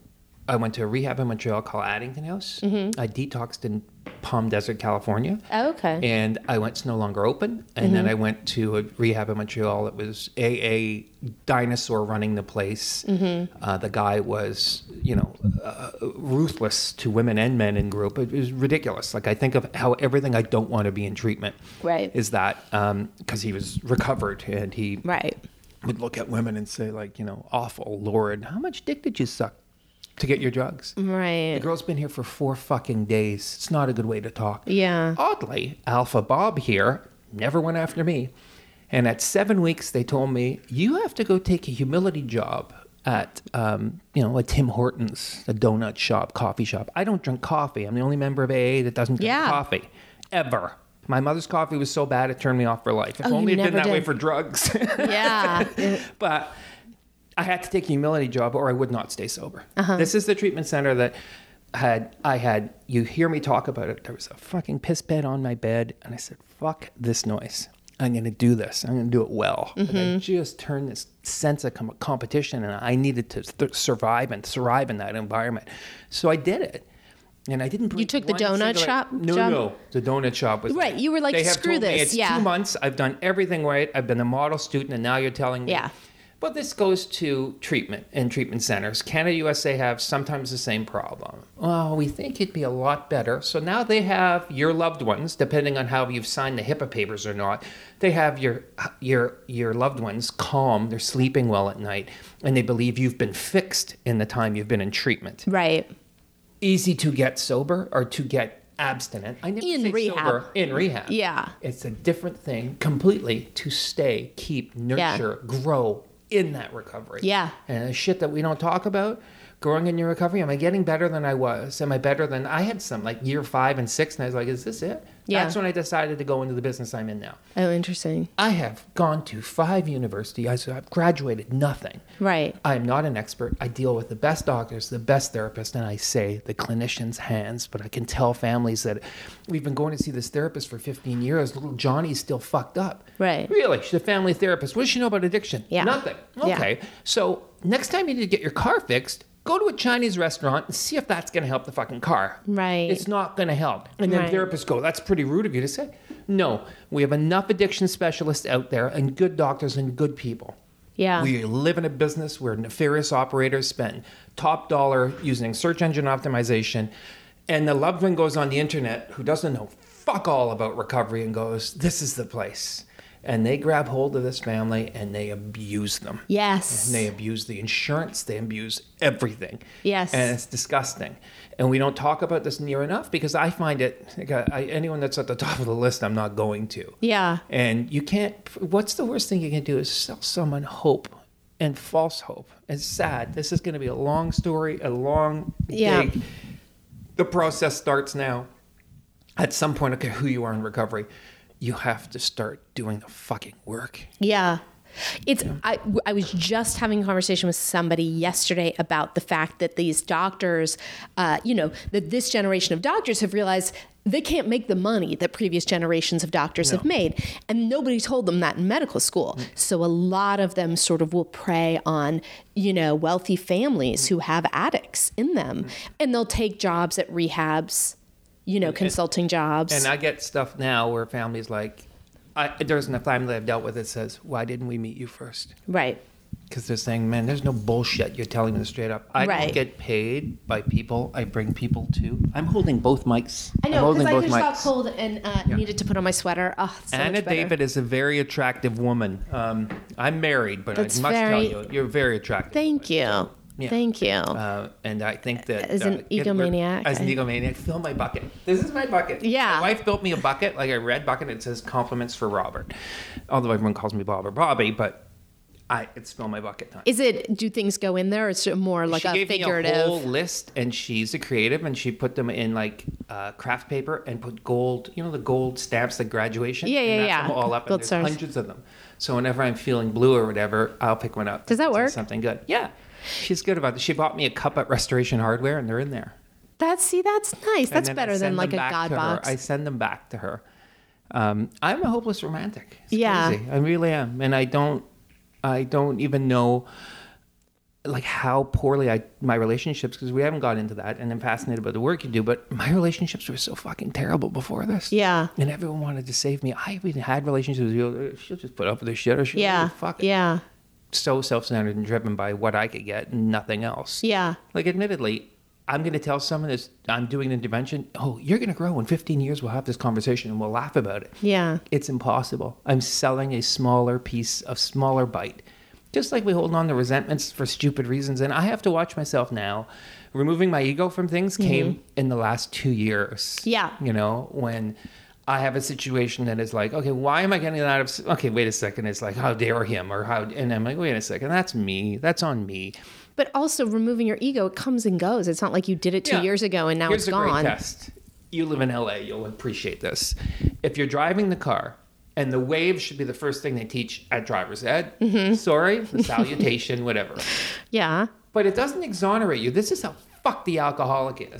I went to a rehab in Montreal called Addington House. Mm-hmm. I detoxed in Palm Desert, California. Oh, okay. And I went, it's no longer open. And mm-hmm. then I went to a rehab in Montreal. It was A A dinosaur running the place. Mm-hmm. Uh, the guy was, you know, uh, ruthless to women and men in group. It was ridiculous. Like, I think of how everything I don't want to be in treatment right. is that, um, because he was recovered and he right. would look at women and say, like, you know, awful Lord, how much dick did you suck to get your drugs? Right. The girl's been here for four fucking days. It's not a good way to talk. Yeah. Oddly, Alpha Bob here never went after me. And at seven weeks, they told me, you have to go take a humility job at, um, you know, a Tim Hortons, a donut shop, coffee shop. I don't drink coffee. I'm the only member of A A that doesn't drink yeah. coffee. Ever. My mother's coffee was so bad, it turned me off for life. If oh, only you it had been that did. way for drugs. yeah. But I had to take a humility job or I would not stay sober. Uh-huh. This is the treatment center that had, I had, you hear me talk about it. There was a fucking piss bed on my bed. And I said, fuck this noise. I'm going to do this. I'm going to do it well. Mm-hmm. And I just turned this sense of com- competition and I needed to th- survive and thrive in that environment. So I did it. And I didn't. You took the donut shop No, job? no. The donut shop was right. Like, you were like, they have screw told me this. it's yeah. two months. I've done everything right. I've been a model student, and now you're telling me. Yeah. But this goes to treatment and treatment centers. Canada, U S A have sometimes the same problem. Well, we think it'd be a lot better. So now they have your loved ones, depending on how you've signed the HIPAA papers or not. They have your your your loved ones calm. They're sleeping well at night, and they believe you've been fixed in the time you've been in treatment. Right. Easy to get sober or to get abstinent. I never in say rehab. sober in rehab. Yeah. It's a different thing completely to stay, keep, nurture, yeah. grow in that recovery. Yeah. And the shit that we don't talk about, growing in your recovery, am I getting better than I was? Am I better than I had some like year five and six and I was like, is this it? Yeah. That's when I decided to go into the business I'm in now. Oh, interesting. I have gone to five universities. I've graduated nothing. Right. I am not an expert. I deal with the best doctors, the best therapists, and I say the clinician's hands, but I can tell families that we've been going to see this therapist for fifteen years. Little Johnny's still fucked up. Right. Really? She's a family therapist. What does she know about addiction? Yeah. Nothing. Okay. Yeah. So next time you need to get your car fixed, go to a Chinese restaurant and see if that's going to help the fucking car. Right. It's not going to help. And then right. therapists go, that's pretty rude of you to say. No, we have enough addiction specialists out there and good doctors and good people. Yeah. We live in a business where nefarious operators spend top dollar using search engine optimization. And the loved one goes on the internet who doesn't know fuck all about recovery and goes, this is the place. And they grab hold of this family and they abuse them. Yes. And they abuse the insurance. They abuse everything. Yes. And it's disgusting. And we don't talk about this near enough because I find it, like I, anyone that's at the top of the list, I'm not going to. Yeah. And you can't, what's the worst thing you can do is sell someone hope and false hope. It's sad. This is going to be a long story, a long yeah. dig. The process starts now. At some point, okay, who you are in recovery, you have to start doing the fucking work. Yeah. It's, I, I was just having a conversation with somebody yesterday about the fact that these doctors, uh, you know, that this generation of doctors have realized they can't make the money that previous generations of doctors no. have made. And nobody told them that in medical school. Mm. So a lot of them sort of will prey on, you know, wealthy families mm. who have addicts in them. Mm. And they'll take jobs at rehabs, you know, consulting and, jobs. And I get stuff now where families like, I, there's a family I've dealt with that says, why didn't we meet you first? Right. Because they're saying, man, there's no bullshit. You're telling me this straight up. I right. don't get paid by people I bring people to. I'm holding both mics. I know, because I both just mics. got cold and uh, Yeah. needed to put on my sweater. Oh, it's so Anna much better. David is a very attractive woman. Um, I'm married, but That's I must very- tell you, you're very attractive. Thank you. Yeah. Thank you. Uh, and I think that... As an uh, it- egomaniac, As an I- egomaniac. Fill my bucket. This is my bucket. Yeah. My wife built me a bucket, like a red bucket. It says compliments for Robert. Although everyone calls me Bob or Bobby, but I it's fill my bucket time. Is it, do things go in there or is it more like she a gave figurative? me a whole list, and she's a creative, and she put them in like uh, craft paper and put gold, you know, the gold stamps at graduation. Yeah, yeah, and wrap yeah. them all up, Gold and there's stars. hundreds of them. So whenever I'm feeling blue or whatever, I'll pick one up. Does that and say work? Something good. Yeah, she's good about it. She bought me a cup at Restoration Hardware, and they're in there. That's, see, that's nice. And That's then I better than send like them a back God to her. box. I send them back to her. Um, I'm a hopeless romantic. It's Yeah. crazy. I really am, and I don't. I don't even know. like how poorly I my relationships, because we haven't got into that, and I'm fascinated about the work you do, but my relationships were so fucking terrible before this. Yeah. And everyone wanted to save me. I even had relationships with you. She'll just put up with this shit, or she'll Yeah. really fuck it. Yeah. So self-centered and driven by what I could get and nothing else. Yeah. Like, admittedly, I'm going to tell someone this, I'm doing an intervention. Oh, you're going to grow. In fifteen years, we'll have this conversation and we'll laugh about it. Yeah. It's impossible. I'm selling a smaller piece, a smaller bite. Just like we hold on to resentments for stupid reasons. And I have to watch myself now. Removing my ego from things came mm-hmm. in the last two years. Yeah. You know, when I have a situation that is like, okay, why am I getting out of, okay, wait a second. It's like, how dare him, or how, and I'm like, wait a second, that's me. That's on me. But also removing your ego, it comes and goes. It's not like you did it two yeah. years ago and now Here's it's a gone. Great test. You live in L A, you'll appreciate this. If you're driving the car, and the wave should be the first thing they teach at driver's ed. Mm-hmm. Sorry, the salutation, whatever. Yeah. But it doesn't exonerate you. This is how fucked the alcoholic is.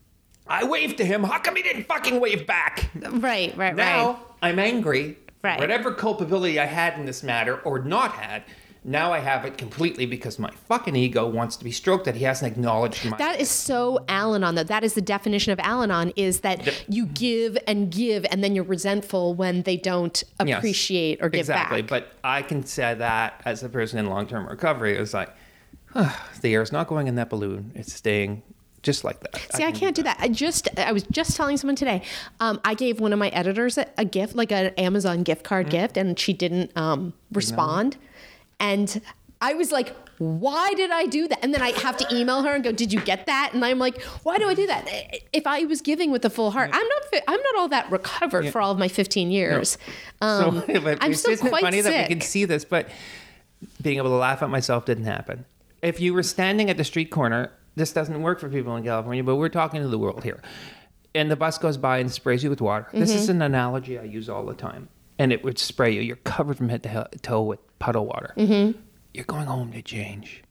I waved to him. How come he didn't fucking wave back? Right, right, now, right. I'm angry. Right. Whatever culpability I had in this matter, or not had, now I have it completely because my fucking ego wants to be stroked that he hasn't acknowledged my... That is so Al-Anon, though. That is the definition of Al-Anon, is that Yep. you give and give, and then you're resentful when they don't appreciate yes, or give exactly. back. But I can say that as a person in long-term recovery, it's like, oh, the air's not going in that balloon. It's staying just like that. See, I, I can't do that. I just, I was just telling someone today, um, I gave one of my editors a, a gift, like an Amazon gift card mm-hmm. gift, and she didn't um, respond. No. And I was like, why did I do that? And then I have to email her and go, did you get that? And I'm like, why do I do that? If I was giving with a full heart, I'm not fi- I'm not all that recovered yeah. for all of my fifteen years. No. Um, so, but I'm it's still isn't quite it funny sick. that we can see this, but being able to laugh at myself didn't happen. If you were standing at the street corner, this doesn't work for people in California, but we're talking to the world here. And the bus goes by and sprays you with water. Mm-hmm. This is an analogy I use all the time. And it would spray you. You're covered from head to toe with puddle water. Mm-hmm. You're going home to change.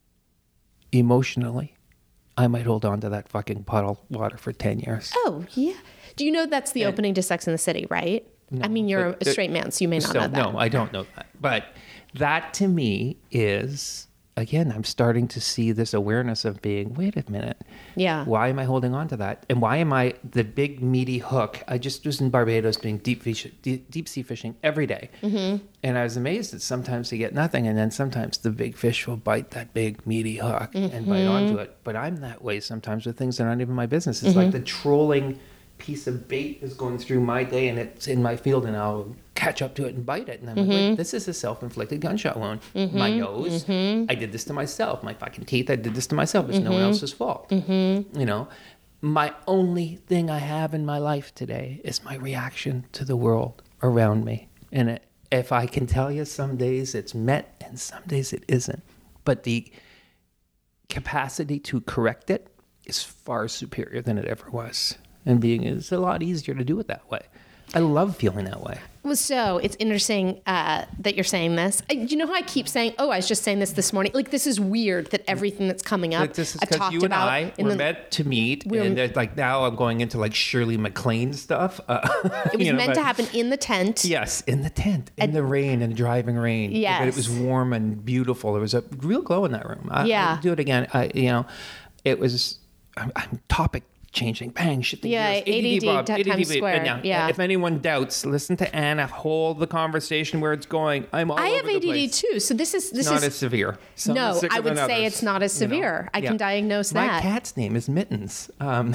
Emotionally, I might hold on to that fucking puddle water for ten years. Oh, yeah. Do you know that's the and, opening to Sex and the City, right? No, I mean, you're a straight man, so you may not so, know that. No, I don't know that. But that to me is, again, I'm starting to see this awareness of being, wait a minute. Yeah. Why am I holding on to that? And why am I the big meaty hook? I just was in Barbados doing deep fish, deep, deep sea fishing every day. Mm-hmm. And I was amazed that sometimes you get nothing. And then sometimes the big fish will bite that big meaty hook mm-hmm. and bite onto it. But I'm that way sometimes with things that aren't even my business. It's mm-hmm. like the trolling piece of bait is going through my day and it's in my field and I'll catch up to it and bite it. And I'm mm-hmm. like, wait, this is a self-inflicted gunshot wound. Mm-hmm. My nose, mm-hmm. I did this to myself. My fucking teeth, I did this to myself. It's mm-hmm. no one else's fault. Mm-hmm. You know, my only thing I have in my life today is my reaction to the world around me. And it, if I can tell you, some days it's met and some days it isn't. But the capacity to correct it is far superior than it ever was. And being, it's a lot easier to do it that way. I love feeling that way. Well, so it's interesting uh, that you're saying this. I, you know how I keep saying, oh, I was just saying this this morning. Like, this is weird that everything that's coming up, like this is I've talked you and about. I were the, meant to meet, and uh, like now I'm going into like Shirley MacLaine stuff. Uh, it was you know, meant but, to happen in the tent. Yes, in the tent, in and, the rain, in the driving rain. Yes. But it was warm and beautiful. There was a real glow in that room. I, yeah. I'd do it again. I, you know, it was, I'm, I'm topic changing, bang, shit. Yeah, A D D, Bob, t- times squared. Now, yeah. If anyone doubts, listen to Anna. Hold the conversation where it's going. I'm all I have over the A D D place. too, so this is this it's not is as severe. Some no, I would say others, it's not as severe. You know? I yeah. can diagnose My that. My cat's name is Mittens. Um,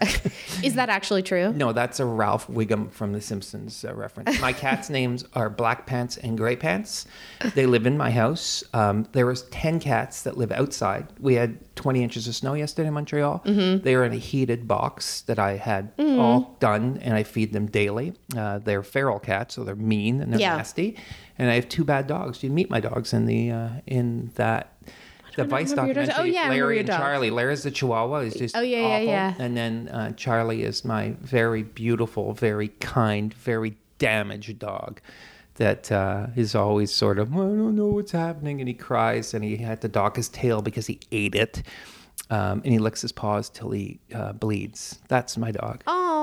is that actually true? No, that's a Ralph Wiggum from The Simpsons uh, reference. My cat's names are Black Pants and Gray Pants. They live in my house. Um, there was ten cats that live outside. We had twenty inches of snow yesterday in Montreal. Mm-hmm. They were in a heated box that I had mm-hmm. all done, and I feed them daily. Uh, they're feral cats, so they're mean and they're yeah. nasty. And I have two bad dogs. You meet my dogs in the uh, in that the Vice documentary. Oh yeah, Larry and dog. Charlie. Larry's the Chihuahua. He's just oh yeah, awful. yeah, yeah. And then uh, Charlie is my very beautiful, very kind, very damaged dog. That uh, is always sort of, I don't know what's happening, and he cries, and he had to dock his tail because he ate it. Um, and he licks his paws till he uh, bleeds. That's my dog. Oh,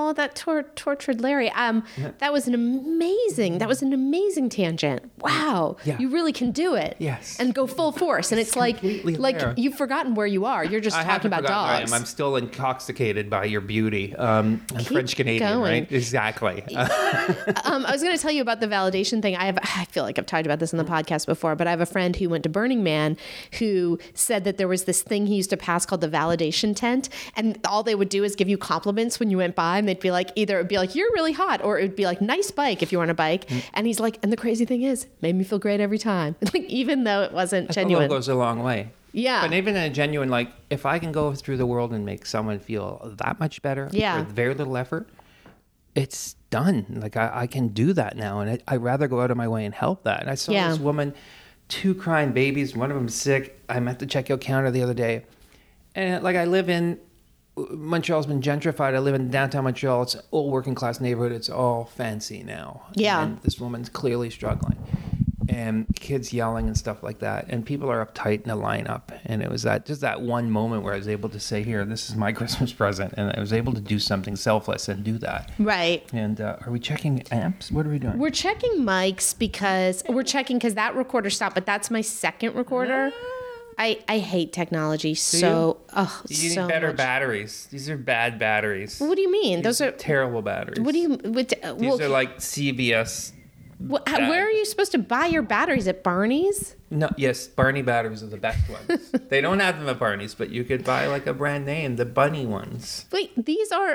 Oh, that tor- tortured Larry. Um, that was an amazing. That was an amazing tangent. Wow, Yeah. you really can do it. Yes. and go full force. And it's, like, completely like there. you've forgotten where you are. You're just I talking haven't about forgotten where I dogs. am. I'm still intoxicated by your beauty. Um, I'm French Canadian, going. right? Exactly. Um, I was going to tell you about the validation thing. I have, I feel like I've talked about this in the podcast before, but I have a friend who went to Burning Man who said that there was this thing he used to pass called the validation tent. And all they would do is give you compliments when you went by. And they'd be like, either it'd be like, you're really hot, or it would be like, nice bike if you were on a bike. Mm. And he's like, and the crazy thing is, made me feel great every time. Like, even though it wasn't That genuine. goes a long way. Yeah. But even in a genuine, like, if I can go through the world and make someone feel that much better Yeah. with very little effort, it's done. Like, I, I can do that now. And I, I'd rather go out of my way and help that. And I saw Yeah. this woman, two crying babies, one of them sick. I'm at the checkout counter the other day. And, like, I live in, Montreal's been gentrified. I live in downtown Montreal. It's an old working class neighborhood. It's all fancy now. Yeah. And this woman's clearly struggling. And kids yelling and stuff like that. And people are uptight in a lineup. And it was that just that one moment where I was able to say, here, this is my Christmas present. And I was able to do something selfless and do that. Right. And uh, are we checking amps? What are we doing? We're checking mics because we're checking because that recorder stopped, but that's my second recorder. I, I hate technology so oh you need so better much. batteries. These are bad batteries. What do you mean? These Those are terrible batteries. what do you? What, uh, These well, are like C V S. wh- how- where are you supposed to buy your batteries at Barney's? No, yes, Barney batteries are the best ones. They don't have them at Barney's, but you could buy like a brand name, the Bunny ones. Wait, these are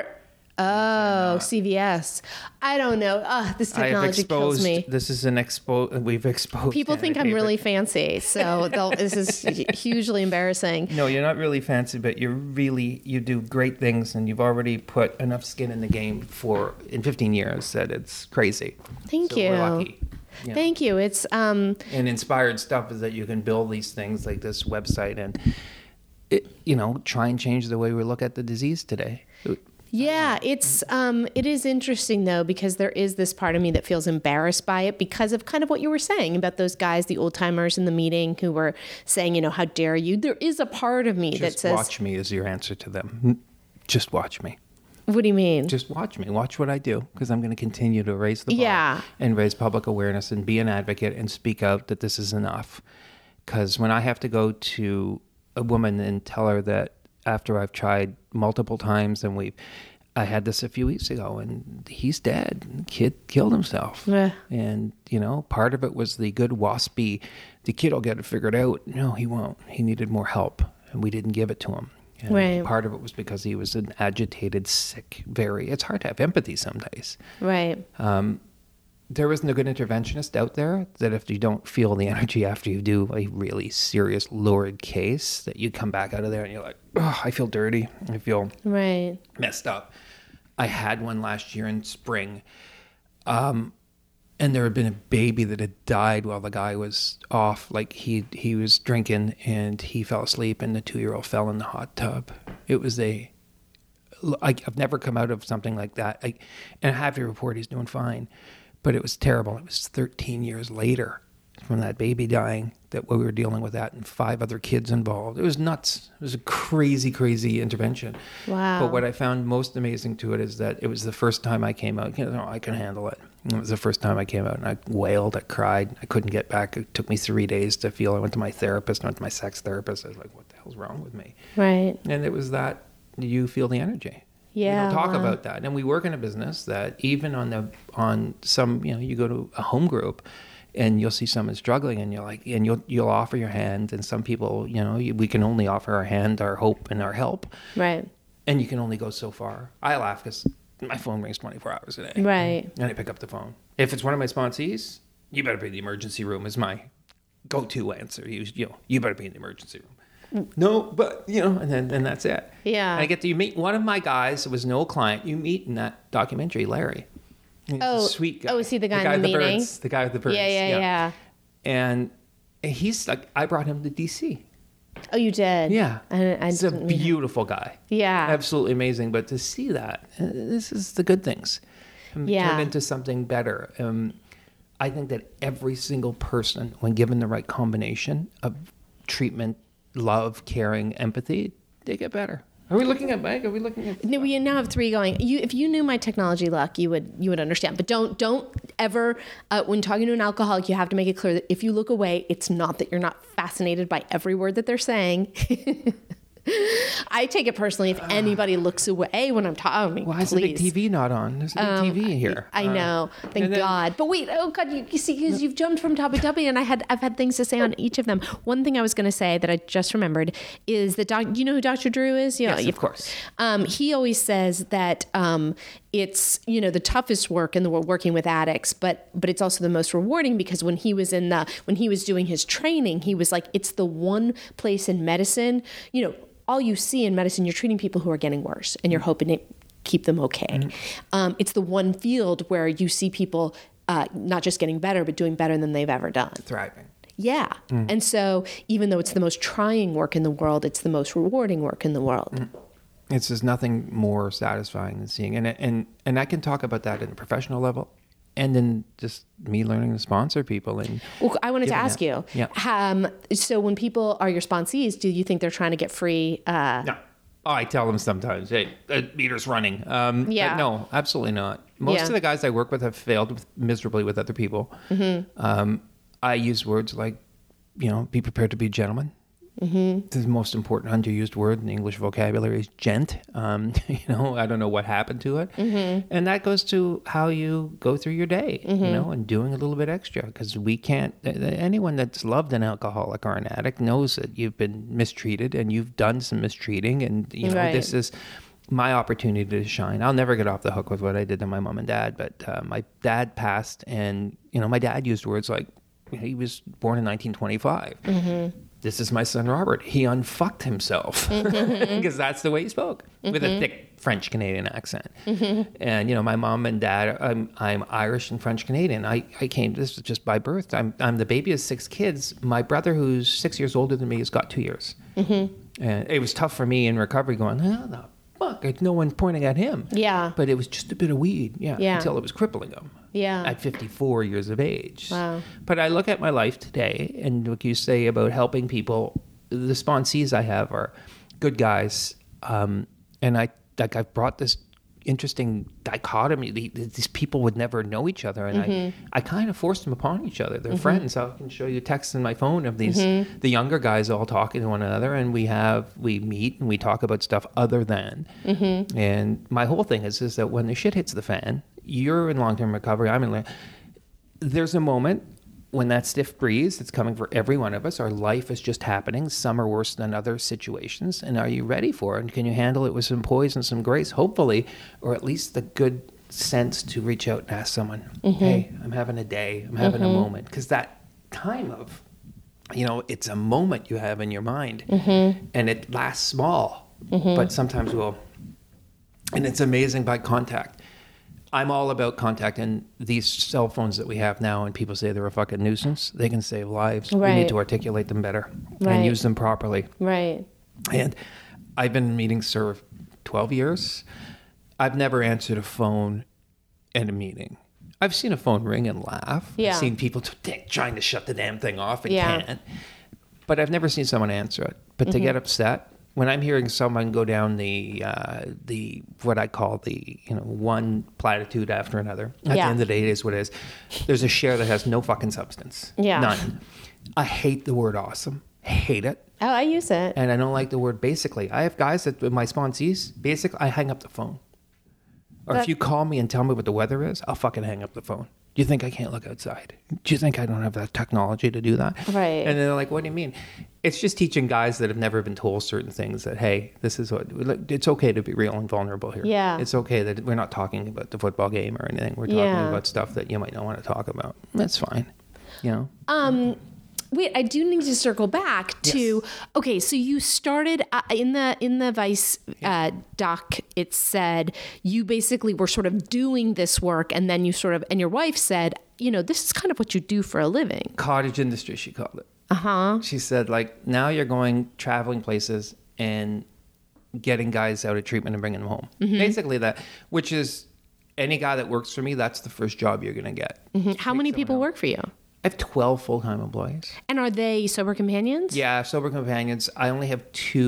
oh C V S. I don't know. Ah, this I have technology exposed. kills me. This is an expo. We've exposed. People think I'm Anna really David. fancy, so they'll, this is hugely embarrassing. No, you're not really fancy, but you're really you do great things, and you've already put enough skin in the game for in fifteen years that it's crazy. Thank So you. We're lucky. Yeah. Thank you. It's um And inspired stuff is that you can build these things like this website and, it, you know, try and change the way we look at the disease today. Yeah, it's um, it is interesting though, because there is this part of me that feels embarrassed by it because of kind of what you were saying about those guys, the old timers in the meeting who were saying, you know, how dare you? There is a part of me that Just says, watch me is your answer to them. Just watch me. what do you mean? Just watch me. Watch what I do, because I'm going to continue to raise the bar Yeah. and raise public awareness and be an advocate and speak out that this is enough. Because when I have to go to a woman and tell her that after I've tried multiple times and we've, I had this a few weeks ago and he's dead. The kid killed himself. Yeah. And, you know, part of it was the good waspy, the kid will get it figured out. No, he won't. He needed more help and we didn't give it to him. And Right. part of it was because he was an agitated, sick, very, it's hard to have empathy some days. Right. Um, there isn't a good interventionist out there that if you don't feel the energy after you do a really serious, lurid case, that you come back out of there and you're like, oh, I feel dirty. I feel Right. messed up. I had one last year in spring. Um, and there had been a baby that had died while the guy was off. Like he he was drinking and he fell asleep and the two-year-old fell in the hot tub. It was a, I, I've never come out of something like that. I, and I have to report he's doing fine. But it was terrible. It was thirteen years later from that baby dying that we were dealing with that and five other kids involved. It was nuts. It was a crazy, crazy intervention. Wow. But what I found most amazing to it is that it was the first time I came out. You know, I can handle it. It was the first time I came out and I wailed, I cried. I couldn't get back. It took me three days to feel. I went to my therapist, I went to my sex therapist. I was like, what the hell's wrong with me? Right. And it was that you feel the energy. Yeah, We don't talk wow. about that. And we work in a business that even on the on some, you know, you go to a home group and you'll see someone struggling and you're like, and you'll you'll offer your hand. And some people, you know, we can only offer our hand, our hope, and our help. Right. And you can only go so far. I laugh because my phone rings twenty-four hours a day. Right. And I pick up the phone. If it's one of my sponsees, you better be in the emergency room is my go-to answer. You, you know, you better be in the emergency room. No, but, you know, and then and that's it. Yeah. And I get to meet one of my guys who was an old client. You meet in that documentary, Larry. He's Oh, a sweet guy. oh, is he the guy in with the meeting? birds, the guy with the birds. Yeah, yeah, yeah. And he's like, I brought him to D C. Oh, you did? Yeah. I, I He's a didn't mean- beautiful guy. Yeah. Absolutely amazing. But to see that, uh, this is the good things. Um, Yeah. Turn into something better. Um, I think that every single person, when given the right combination of treatment, love, caring, empathy, they get better. Are we looking at Mike? Are we looking at? No, we now have three going. You, if you knew my technology luck, you would you would understand. But don't don't ever uh, when talking to an alcoholic, you have to make it clear that if you look away, it's not that you're not fascinated by every word that they're saying. I take it personally if anybody looks away when I'm talking. I mean, Why is the big please. T V not on? There's a big Um, T V here. I Uh, know. Thank and then- God. But wait, oh God, you, you see, because you've jumped from topic to topic, and I had I've had things to say on each of them. One thing I was going to say that I just remembered is that doc, you know who Doctor Drew is? You know, Yes, you- of course. Um, he always says that um, it's you know the toughest work in the world working with addicts, but but it's also the most rewarding because when he was in the when he was doing his training, he was like, it's the one place in medicine, you know. All you see in medicine, you're treating people who are getting worse and you're hoping to keep them okay. Mm-hmm. Um, it's the one field where you see people uh, not just getting better, but doing better than they've ever done. Thriving. Yeah. Mm. And so even though it's the most trying work in the world, it's the most rewarding work in the world. Mm. It's just nothing more satisfying than seeing, and and and I can talk about that at a professional level, and then just me learning to sponsor people. And Well, I wanted to giving ask that. you, Yeah. um, so when people are your sponsees, do you think they're trying to get free? Uh, No. Oh, I tell them sometimes, hey, the meter's running. Um, but Yeah. no, absolutely not. Most Yeah. of the guys I work with have failed with, miserably with other people. Mm-hmm. Um, I use words like, you know, be prepared to be a gentleman. Mm-hmm. The most important underused word in the English vocabulary is gent. Um, you know, I don't know what happened to it. Mm-hmm. And that goes to how you go through your day, Mm-hmm. you know, and doing a little bit extra. Because we can't, anyone that's loved an alcoholic or an addict knows that you've been mistreated and you've done some mistreating. And, you know, Right. this is my opportunity to shine. I'll never get off the hook with what I did to my mom and dad. But uh, my dad passed, and, you know, my dad used words like, he was born in nineteen twenty-five. Mm-hmm. This is my son Robert. He unfucked himself because that's the way he spoke with a thick French Canadian accent. And you know, my mom and dad. I'm I'm Irish and French Canadian. I, I came to this just by birth. I'm I'm the baby of six kids. My brother, who's six years older than me, has got two years. And it was tough for me in recovery, going, how the fuck? It's no one pointing at him. Yeah. But it was just a bit of weed. Yeah. Yeah. Until it was crippling him. Yeah. At fifty-four years of age. Wow. But I look at my life today, and what you say about helping people, the sponsees I have are good guys, um, and I like I've brought this interesting dichotomy. The- These people would never know each other, and I, I kind of forced them upon each other. They're friends. I can show you texts in my phone of these the younger guys all talking to one another, and we have we meet and we talk about stuff other than. And my whole thing is is that when the shit hits the fan, you're in long term recovery. I'm in. There's a moment when that stiff breeze that's coming for every one of us, our life is just happening. Some are worse than other situations. And are you ready for it? And can you handle it with some poise and some grace, hopefully, or at least the good sense to reach out and ask someone, hey, I'm having a day, I'm having a moment. Because that time of, you know, it's a moment you have in your mind, and it lasts small, but sometimes will. And it's amazing by contact. I'm all about contact, and these cell phones that we have now, and people say they're a fucking nuisance, they can save lives. We Right. need to articulate them better Right. and use them properly. Right. And I've been in meetings for twelve years. I've never answered a phone in a meeting. I've seen a phone ring and laugh. Yeah. I've seen people t- trying to shut the damn thing off and Yeah. can't. But I've never seen someone answer it. But to get upset, when I'm hearing someone go down the uh, the what I call the you know one platitude after another, at Yeah. the end of the day, it is what it is. There's a share that has no fucking substance. Yeah. None. I hate the word awesome. Hate it. Oh, I use it. And I don't like the word basically. I have guys that, my sponsees, basically, I hang up the phone. Or That- if you call me and tell me what the weather is, I'll fucking hang up the phone. Do you think I can't look outside? Do you think I don't have that technology to do that? Right. And they're like, what do you mean? It's just teaching guys that have never been told certain things that, hey, this is what, it's okay to be real and vulnerable here. Yeah. It's okay that we're not talking about the football game or anything. We're talking Yeah. about stuff that you might not want to talk about. That's fine. You know? Um, wait, I do need to circle back to Yes. okay. So you started uh, in the in the Vice uh, doc. It said you basically were sort of doing this work, and then you sort of and your wife said, you know, this is kind of what you do for a living. Cottage industry, she called it. Uh huh. She said, like, now you're going traveling places and getting guys out of treatment and bringing them home. Basically that, which is any guy that works for me, that's the first job you're going to get. How many people work for you? I have twelve full-time employees. And are they sober companions? Yeah, sober companions. I only have two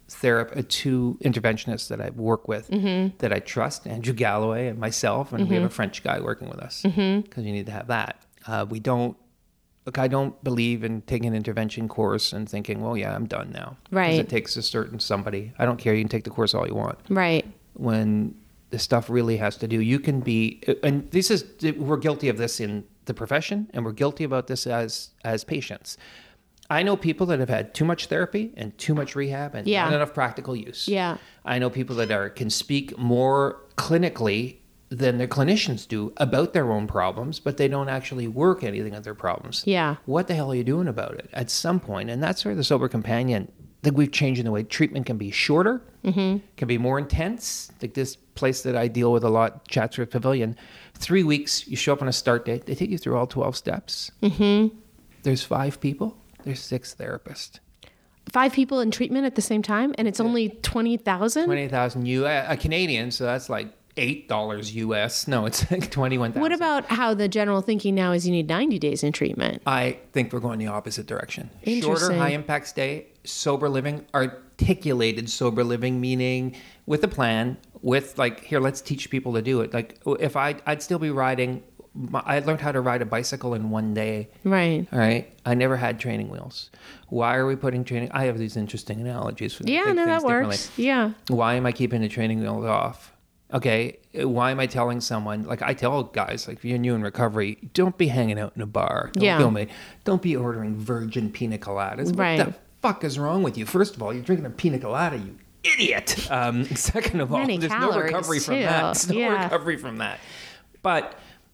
therap- uh, two interventionists that I work with Mm-hmm. that I trust, Andrew Galloway and myself, and we have a French guy working with us because Mm-hmm. you need to have that. Uh, we don't, look, I don't believe in taking an intervention course and thinking, well, yeah, I'm done now. 'Cause Right. it takes a certain somebody. I don't care. You can take the course all you want. Right. When the stuff really has to do, you can be, and this is, we're guilty of this in the profession, and we're guilty about this as as patients. I know people that have had too much therapy and too much rehab and Yeah. not enough practical use. Yeah. I know people that are can speak more clinically than their clinicians do about their own problems, but they don't actually work anything on their problems. Yeah. What the hell are you doing about it at some point? And that's where the Sober Companion, I think we've changed in the way treatment can be shorter, mm-hmm. can be more intense. Like this place that I deal with a lot, Chatsworth Pavilion, three weeks, you show up on a start date, they take you through all twelve steps. Mm-hmm. There's five people, there's six therapists. Five people in treatment at the same time, and it's only twenty thousand? twenty thousand U S, a Canadian, so that's like eight dollars U S. No, it's like twenty-one thousand. What about how the general thinking now is you need ninety days in treatment? I think we're going the opposite direction. Shorter, Interesting. high impact stay, sober living, articulated sober living, meaning with a plan, with like, here, let's teach people to do it. Like if I, I'd still be riding, I learned how to ride a bicycle in one day. Right. All right. I never had training wheels. Why are we putting training? I have these interesting analogies for Yeah, think no, things that works. differently. Yeah. Why am I keeping the training wheels off? Okay, why am I telling someone, like I tell guys, like if you're new in recovery, don't be hanging out in a bar. Don't, Yeah. Don't, be, don't be ordering virgin pina coladas. Right. What the fuck is wrong with you? First of all, you're drinking a pina colada, you idiot. Um, second of all, Many there's no calories, recovery from too. that. There's no Yeah. recovery from that. But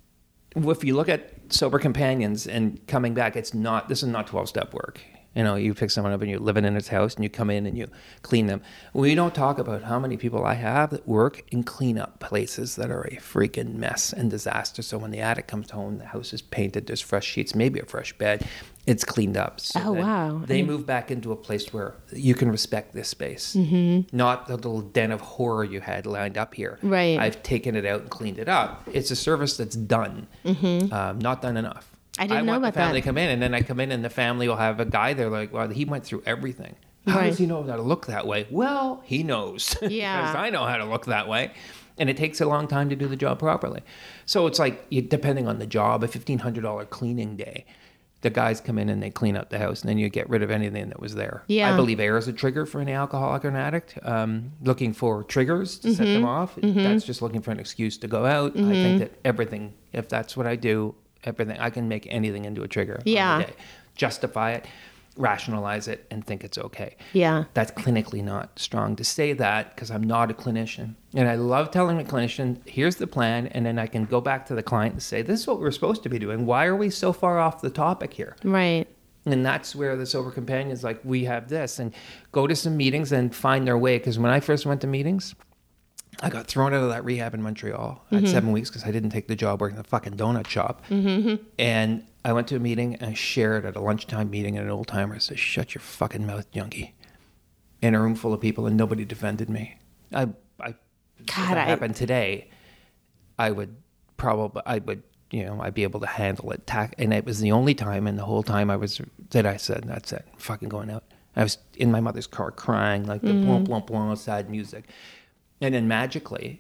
if you look at Sober Companions and coming back, it's not, this is not twelve-step work. You know, you pick someone up and you're living in his house and you come in and you clean them. We don't talk about how many people I have that work in cleanup places that are a freaking mess and disaster. So when the addict comes home, the house is painted, there's fresh sheets, maybe a fresh bed, it's cleaned up. So Oh, that wow. They I mean- move back into a place where you can respect this space, Mm-hmm. not the little den of horror you had lined up here. Right. I've taken it out and cleaned it up. It's a service that's done, um, not done enough. Mm-hmm. I didn't know want about the family that. to come in, and then I come in, and the family will have a guy there like, wow, he went through everything. How Right. does he know how to look that way? Well, he knows. Yeah. Because I know how to look that way. And it takes a long time to do the job properly. So it's like, you, depending on the job, a fifteen hundred dollars cleaning day, the guys come in and they clean up the house, and then you get rid of anything that was there. Yeah. I believe air is a trigger for an alcoholic or an addict. Um, looking for triggers to set Mm-hmm. them off. That's just looking for an excuse to go out. I think that everything, if that's what I do, everything, I can make anything into a trigger. Yeah. On the day. Justify it, rationalize it, and think it's okay. Yeah. That's clinically not strong to say that because I'm not a clinician. And I love telling the clinician, here's the plan, and then I can go back to the client and say, this is what we're supposed to be doing. Why are we so far off the topic here? Right. And that's where the Sober Companions, like, we have this, and go to some meetings and find their way. Because when I first went to meetings, I got thrown out of that rehab in Montreal. I had seven weeks because I didn't take the job working at the fucking donut shop. Mm-hmm. And I went to a meeting and I shared at a lunchtime meeting at an old timer. I said, shut your fucking mouth, junkie. In a room full of people, and nobody defended me. I, I, if God, that I- happened today, I would probably, I would, you know, I'd be able to handle it. Tac- and it was the only time in the whole time I was, that I said, that's it, I'm fucking going out. I was in my mother's car crying, like the Mm-hmm. blump, blump, blump, sad music. And then magically,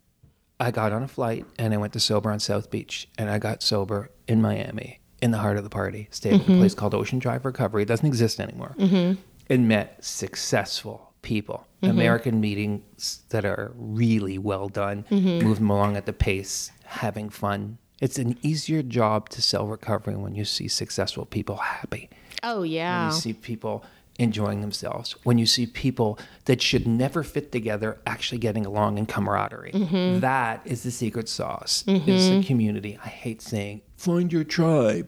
I got on a flight and I went to sober on South Beach, and I got sober in Miami, in the heart of the party. Stayed Mm-hmm. at a place called Ocean Drive Recovery. It doesn't exist anymore. Mm-hmm. And met successful people, American meetings that are really well done, Mm-hmm. move them along at the pace, having fun. It's an easier job to sell recovery when you see successful people happy. Oh, When yeah. you see people enjoying themselves, when you see people that should never fit together actually getting along in camaraderie. Mm-hmm. That is the secret sauce. Is the community. I hate saying find your tribe.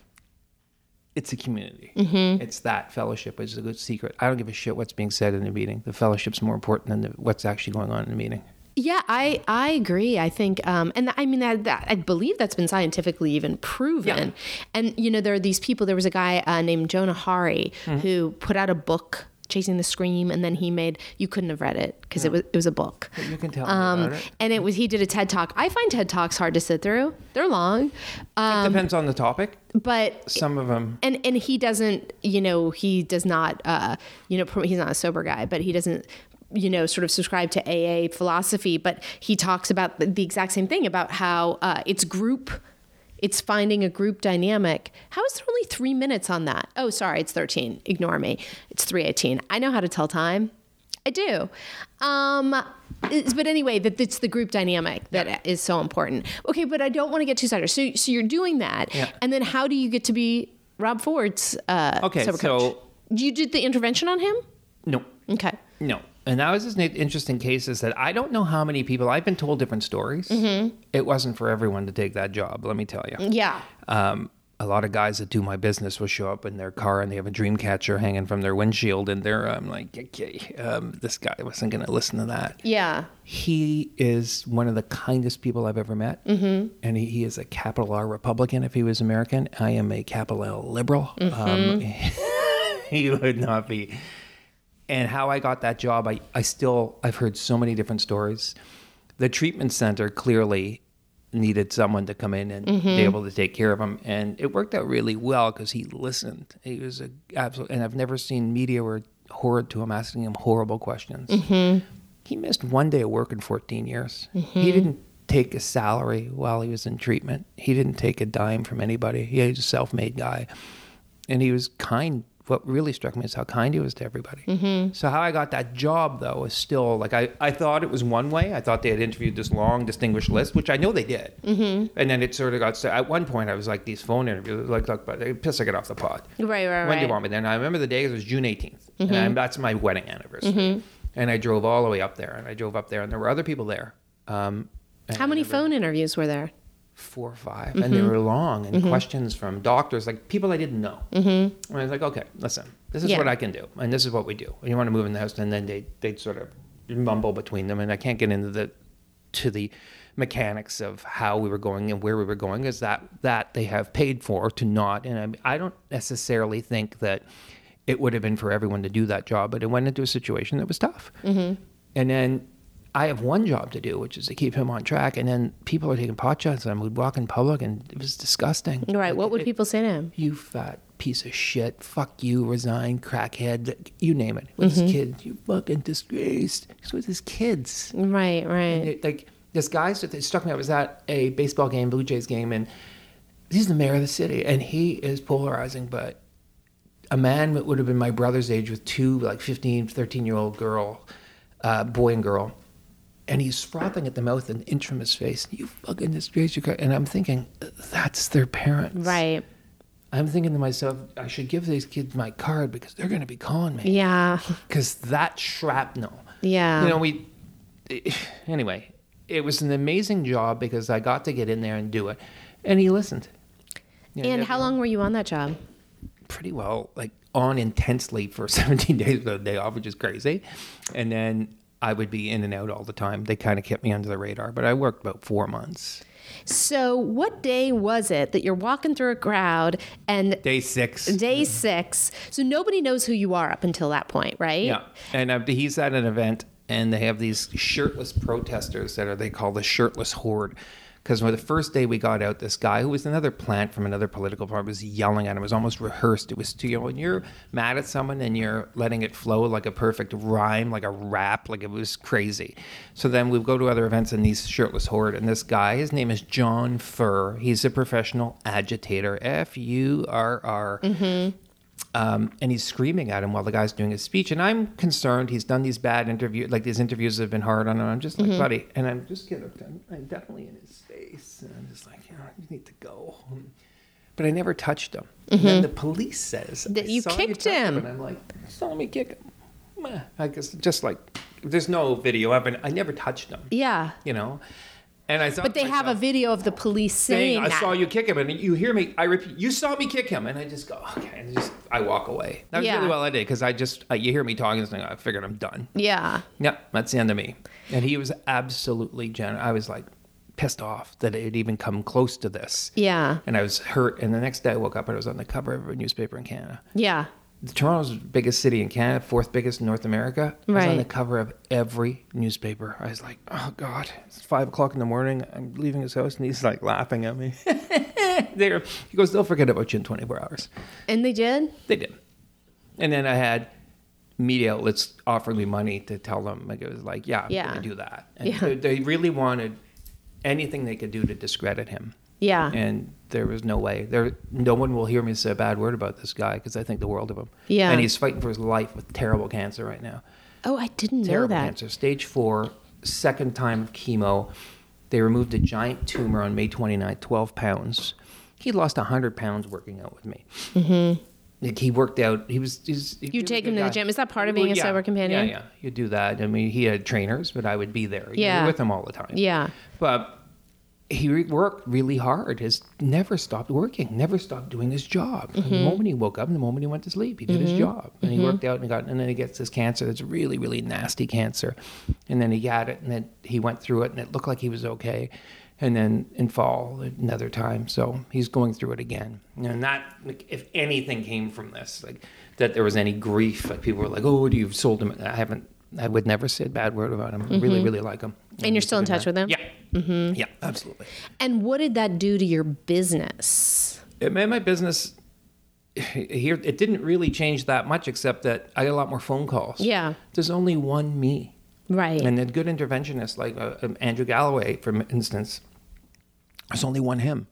It's a community. Mm-hmm. It's that fellowship is a good secret. I don't give a shit what's being said in the meeting. The fellowship's more important than the, what's actually going on in the meeting. Yeah, I, I agree. I think, um, and I mean, that, that, I believe that's been scientifically even proven. Yeah. And, you know, there are these people, there was a guy uh, named Jonah Hari Mm-hmm. who put out a book Chasing the Scream, and then he made, you couldn't have read it because it was it was a book. But you can tell Um, me about it. and it was he did a TED Talk. I find TED Talks hard to sit through. They're long, um, It depends on the topic. but Some of them. and and he doesn't, you know, he does not, uh, you know, he's not a sober guy, but he doesn't, you know, sort of subscribe to A A philosophy. But he talks about the, the exact same thing about how uh, it's group. It's finding a group dynamic. How is there only three minutes on that? Oh, sorry, it's thirteen. Ignore me. It's three eighteen. I know how to tell time. I do. Um, it's- but anyway, that it's the group dynamic that is so important. Okay, but I don't want to get too sidetracked. So, so you're doing that, Yeah. and then how do you get to be Rob Ford's uh, Okay, sober so- coach? You did the intervention on him? No. Okay. No. And that was this neat- interesting case is that I don't know how many people, I've been told different stories. Mm-hmm. It wasn't for everyone to take that job, let me tell you. Yeah. Um, a lot of guys that do my business will show up in their car and they have a dream catcher hanging from their windshield, and they're I'm like, okay, um, this guy wasn't going to listen to that. Yeah. He is one of the kindest people I've ever met, mm-hmm. and he, he is a capital R Republican. If he was American, I am a capital L liberal. Um, he would not be. And how I got that job, I, I still, I've heard so many different stories. The treatment center clearly needed someone to come in and be able to take care of him. And it worked out really well because he listened. He was a absolute, and I've never seen media were horrid to him, asking him horrible questions. He missed one day of work in fourteen years. He didn't take a salary while he was in treatment. He didn't take a dime from anybody. He was a self-made guy. And he was kind. What really struck me is how kind he was to everybody. Mm-hmm. So how I got that job, though, is still, like, I, I thought it was one way. I thought they had interviewed this long, distinguished list, which I know they did. Mm-hmm. And then it sort of got, at one point, I was like, these phone interviews, like, look, but piss, I get off the pod. Right, right, When do you right. want me? Then I remember the day, it was June eighteenth. Mm-hmm. And I, that's my wedding anniversary. Mm-hmm. And I drove all the way up there. And I drove up there, and there were other people there. Um, and How many I remember- phone interviews were there? four or five, Mm-hmm. and they were long, and questions from doctors, like people I didn't know. Mm-hmm. And I was like, okay, listen, this is Yeah. what I can do, and this is what we do. And you want to move in the house, and then they they'd sort of mumble between them, and I can't get into the to the mechanics of how we were going and where we were going, is that that they have paid for to not. And I, I don't necessarily think that it would have been for everyone to do that job, but it went into a situation that was tough. Mm-hmm. And then I have one job to do, which is to keep him on track. And then people are taking pot shots, and we'd walk in public, and it was disgusting. Right. Like, What would it- people say to him? You fat piece of shit. Fuck you. Resign. Crackhead. You name it. With his kids. You fucking disgraced. He's with his kids. Right, right. It- like this guy that struck me. I was at a baseball game, Blue Jays game, and he's the mayor of the city, and he is polarizing. But a man that would have been my brother's age with two like fifteen, thirteen year old girl, uh, boy and girl. And he's frothing at the mouth, an inch from his face. You fucking disgrace your car. And I'm thinking, that's their parents. Right. I'm thinking to myself, I should give these kids my card because they're going to be calling me. Yeah. Because that shrapnel. Yeah. You know, we. Anyway, it was an amazing job because I got to get in there and do it. And he listened. You know, And he- how long were you on that job? Pretty well, like on intensely for seventeen days with a day off, which is crazy. And then I would be in and out all the time. They kind of kept me under the radar, but I worked about four months. So, what day was it that you're walking through a crowd and Day six. day six? So nobody knows who you are up until that point, right? Yeah. And uh, he's at an event, and they have these shirtless protesters that are, they call the shirtless horde. Because the first day we got out, this guy who was another plant from another political party was yelling at him. It was almost rehearsed. It was too, you know, when you're mad at someone and you're letting it flow like a perfect rhyme, like a rap, like it was crazy. So then we go to other events and these shirtless horde. And this guy, his name is John Furr. He's a professional agitator. F U R R. Mm-hmm. Um, and he's screaming at him while the guy's doing his speech. And I'm concerned. He's done these bad interviews, like these interviews have been hard on him. I'm just like, Mm-hmm. buddy. And I'm just kidding. I'm, I'm definitely in his face. And I'm just like, you know, you need to go. But I never touched him. And then the police says That "I you saw kicked touch him." And I'm like, you saw me kick him. Meh. I guess just like, there's no video of it. I never touched him. Yeah. You know? And I thought But they to have a myself, video of the police saying, saying, I that. saw you kick him, and you hear me. I repeat, you saw me kick him, and I just go, okay, and just I walk away. That was Yeah. really well I did because I just uh, you hear me talking, and I figured I'm done. Yeah. Yeah, that's the end of me. And he was absolutely generous. I was like pissed off that it had even come close to this. Yeah. And I was hurt. And the next day I woke up and I was on the cover of a newspaper in Canada. Yeah. Toronto's the biggest city in Canada, fourth biggest in North America. I was on Right. the cover of every newspaper. I was like, oh God, it's five o'clock in the morning. I'm leaving his house, and he's like laughing at me. There, he goes, they'll forget about you in twenty-four hours. And they did? They did. And then I had media outlets offering me money to tell them, like, it was like, yeah, I'm Yeah. going to do that. And Yeah. they, they really wanted anything they could do to discredit him. Yeah. And there was no way. There, no one will hear me say a bad word about this guy because I think the world of him. Yeah. And he's fighting for his life with terrible cancer right now. Oh, I didn't know Terrible that. cancer. Stage four, second time of chemo. They removed a giant tumor on May twenty-ninth, twelve pounds. He lost one hundred pounds working out with me. Mm-hmm. Like he worked out. He was. He's, he You was a take good him to the guy. gym. Is that part of Well, being a yeah, sober companion? Yeah, yeah. You do that. I mean, he had trainers, but I would be there. You Yeah. were with him all the time. Yeah. But he re- worked really hard. Has never stopped working. Never stopped doing his job. Mm-hmm. The moment he woke up and the moment he went to sleep, he did his job. And he worked out and got. And then he gets this cancer. That's really, really nasty cancer. And then he got it, and then he went through it, and it looked like he was okay. And then in fall, another time. So he's going through it again. And that, like, if anything came from this, like that there was any grief, like people were like, oh, you've sold him. I haven't, I would never say a bad word about him. I really, really like him. And you're still in touch with him? Yeah. Mm-hmm. Yeah, absolutely. And what did that do to your business? It made my business here, it didn't really change that much, except that I got a lot more phone calls. Yeah. There's only one me. Right. And then good interventionists like uh, um, Andrew Galloway, for instance, there's only one him.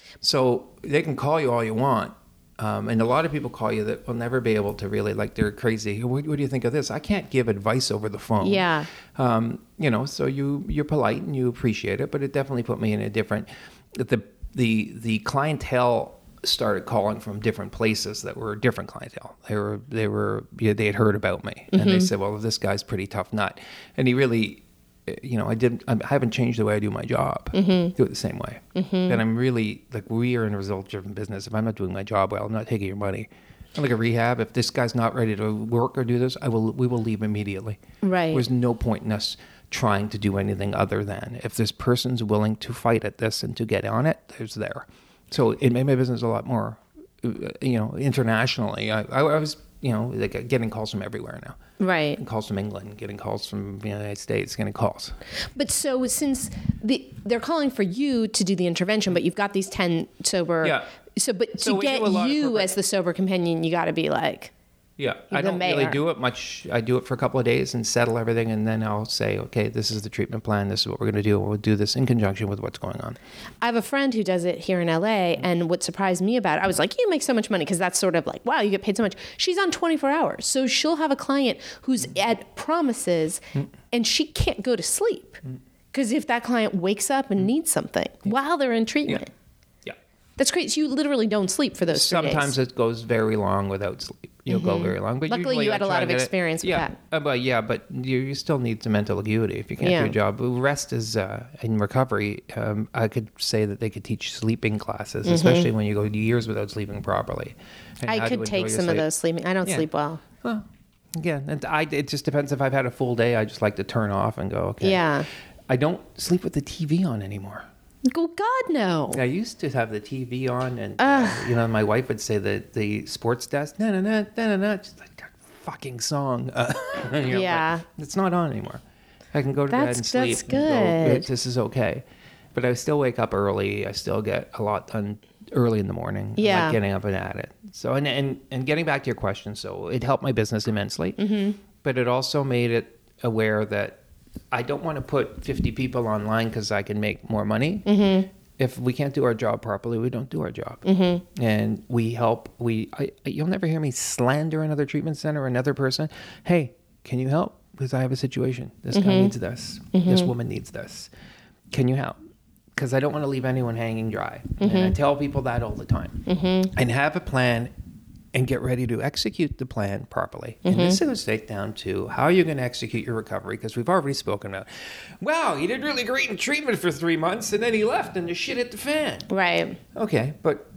So they can call you all you want. Um, and a lot of people call you that will never be able to really, like, they're crazy. What, what do you think of this? I can't give advice over the phone. Yeah. Um, you know, so you, you're polite and you appreciate it, but it definitely put me in a different, the, the, the clientele started calling from different places that were different clientele. They were, they were, yeah, they had heard about me, and Mm-hmm. they said, well, this guy's pretty tough nut. And he really, you know, I didn't, I haven't changed the way I do my job. Mm-hmm. Do it the same way. Mm-hmm. And I'm really, like, we are in a result-driven business. If I'm not doing my job well, I'm not taking your money. I'm like a rehab. If this guy's not ready to work or do this, I will, we will leave immediately. Right. There's no point in us trying to do anything other than, if this person's willing to fight at this and to get on it, there's there. So it made my business a lot more, you know, internationally. I, I was, you know, like getting calls from everywhere now. Right. Getting calls from England, getting calls from the United States, getting calls. But so since the they're calling for you to do the intervention, but you've got these ten sober. Yeah. So, but to So we get do a lot of you corporate- as the sober companion, you got to be like, Yeah, I The don't really mayor. do it much. I do it for a couple of days and settle everything, and then I'll say, okay, this is the treatment plan. This is what we're going to do. We'll do this in conjunction with what's going on. I have a friend who does it here in L A, and what surprised me about it, I was like, you make so much money, because that's sort of like, wow, you get paid so much. She's on twenty-four hours. So she'll have a client who's at promises, and she can't go to sleep. Because if that client wakes up and needs something while they're in treatment, Yeah. that's great. So you literally don't sleep for those three Sometimes days. it goes very long without sleep. You'll go very long. But Luckily, usually you I had a try lot to of get it- experience with yeah, that. uh, but yeah, but you, you still need some mental acuity if you can't Yeah. do a job. Rest is uh, in recovery. Um, I could say that they could teach sleeping classes, especially when you go years without sleeping properly. and I how to could enjoy take your some of sleep. those sleeping. I don't Yeah. sleep well. Well, again, and I, it just depends. If I've had a full day, I just like to turn off and go, okay. Yeah. I don't sleep with the T V on anymore. Oh, God, no. I used to have the T V on, and uh, you know, my wife would say that the sports desk, na na na na na na, just like that fucking song. Uh, and you're like, Yeah. it's not on anymore. I can go to That's- bed and sleep. that's and go, good. this is okay, but I still wake up early. I still get a lot done early in the morning. I Yeah. like getting up and at it. So and and and getting back to your question, so it helped my business immensely, mm-hmm. but it also made it aware that I don't want to put fifty people online because I can make more money. Mm-hmm. If we can't do our job properly, we don't do our job. Mm-hmm. And we help. We I, you'll never hear me slander another treatment center or another person. Hey, can you help? Because I have a situation. This Mm-hmm. guy needs this. This woman needs this. Can you help? Because I don't want to leave anyone hanging dry. Mm-hmm. And I tell people that all the time. Mm-hmm. And have a plan and get ready to execute the plan properly. Mm-hmm. And this goes straight down to how are you going to execute your recovery? Because we've already spoken about, wow, he did really great in treatment for three months and then he left and the shit hit the fan. Right. Okay, but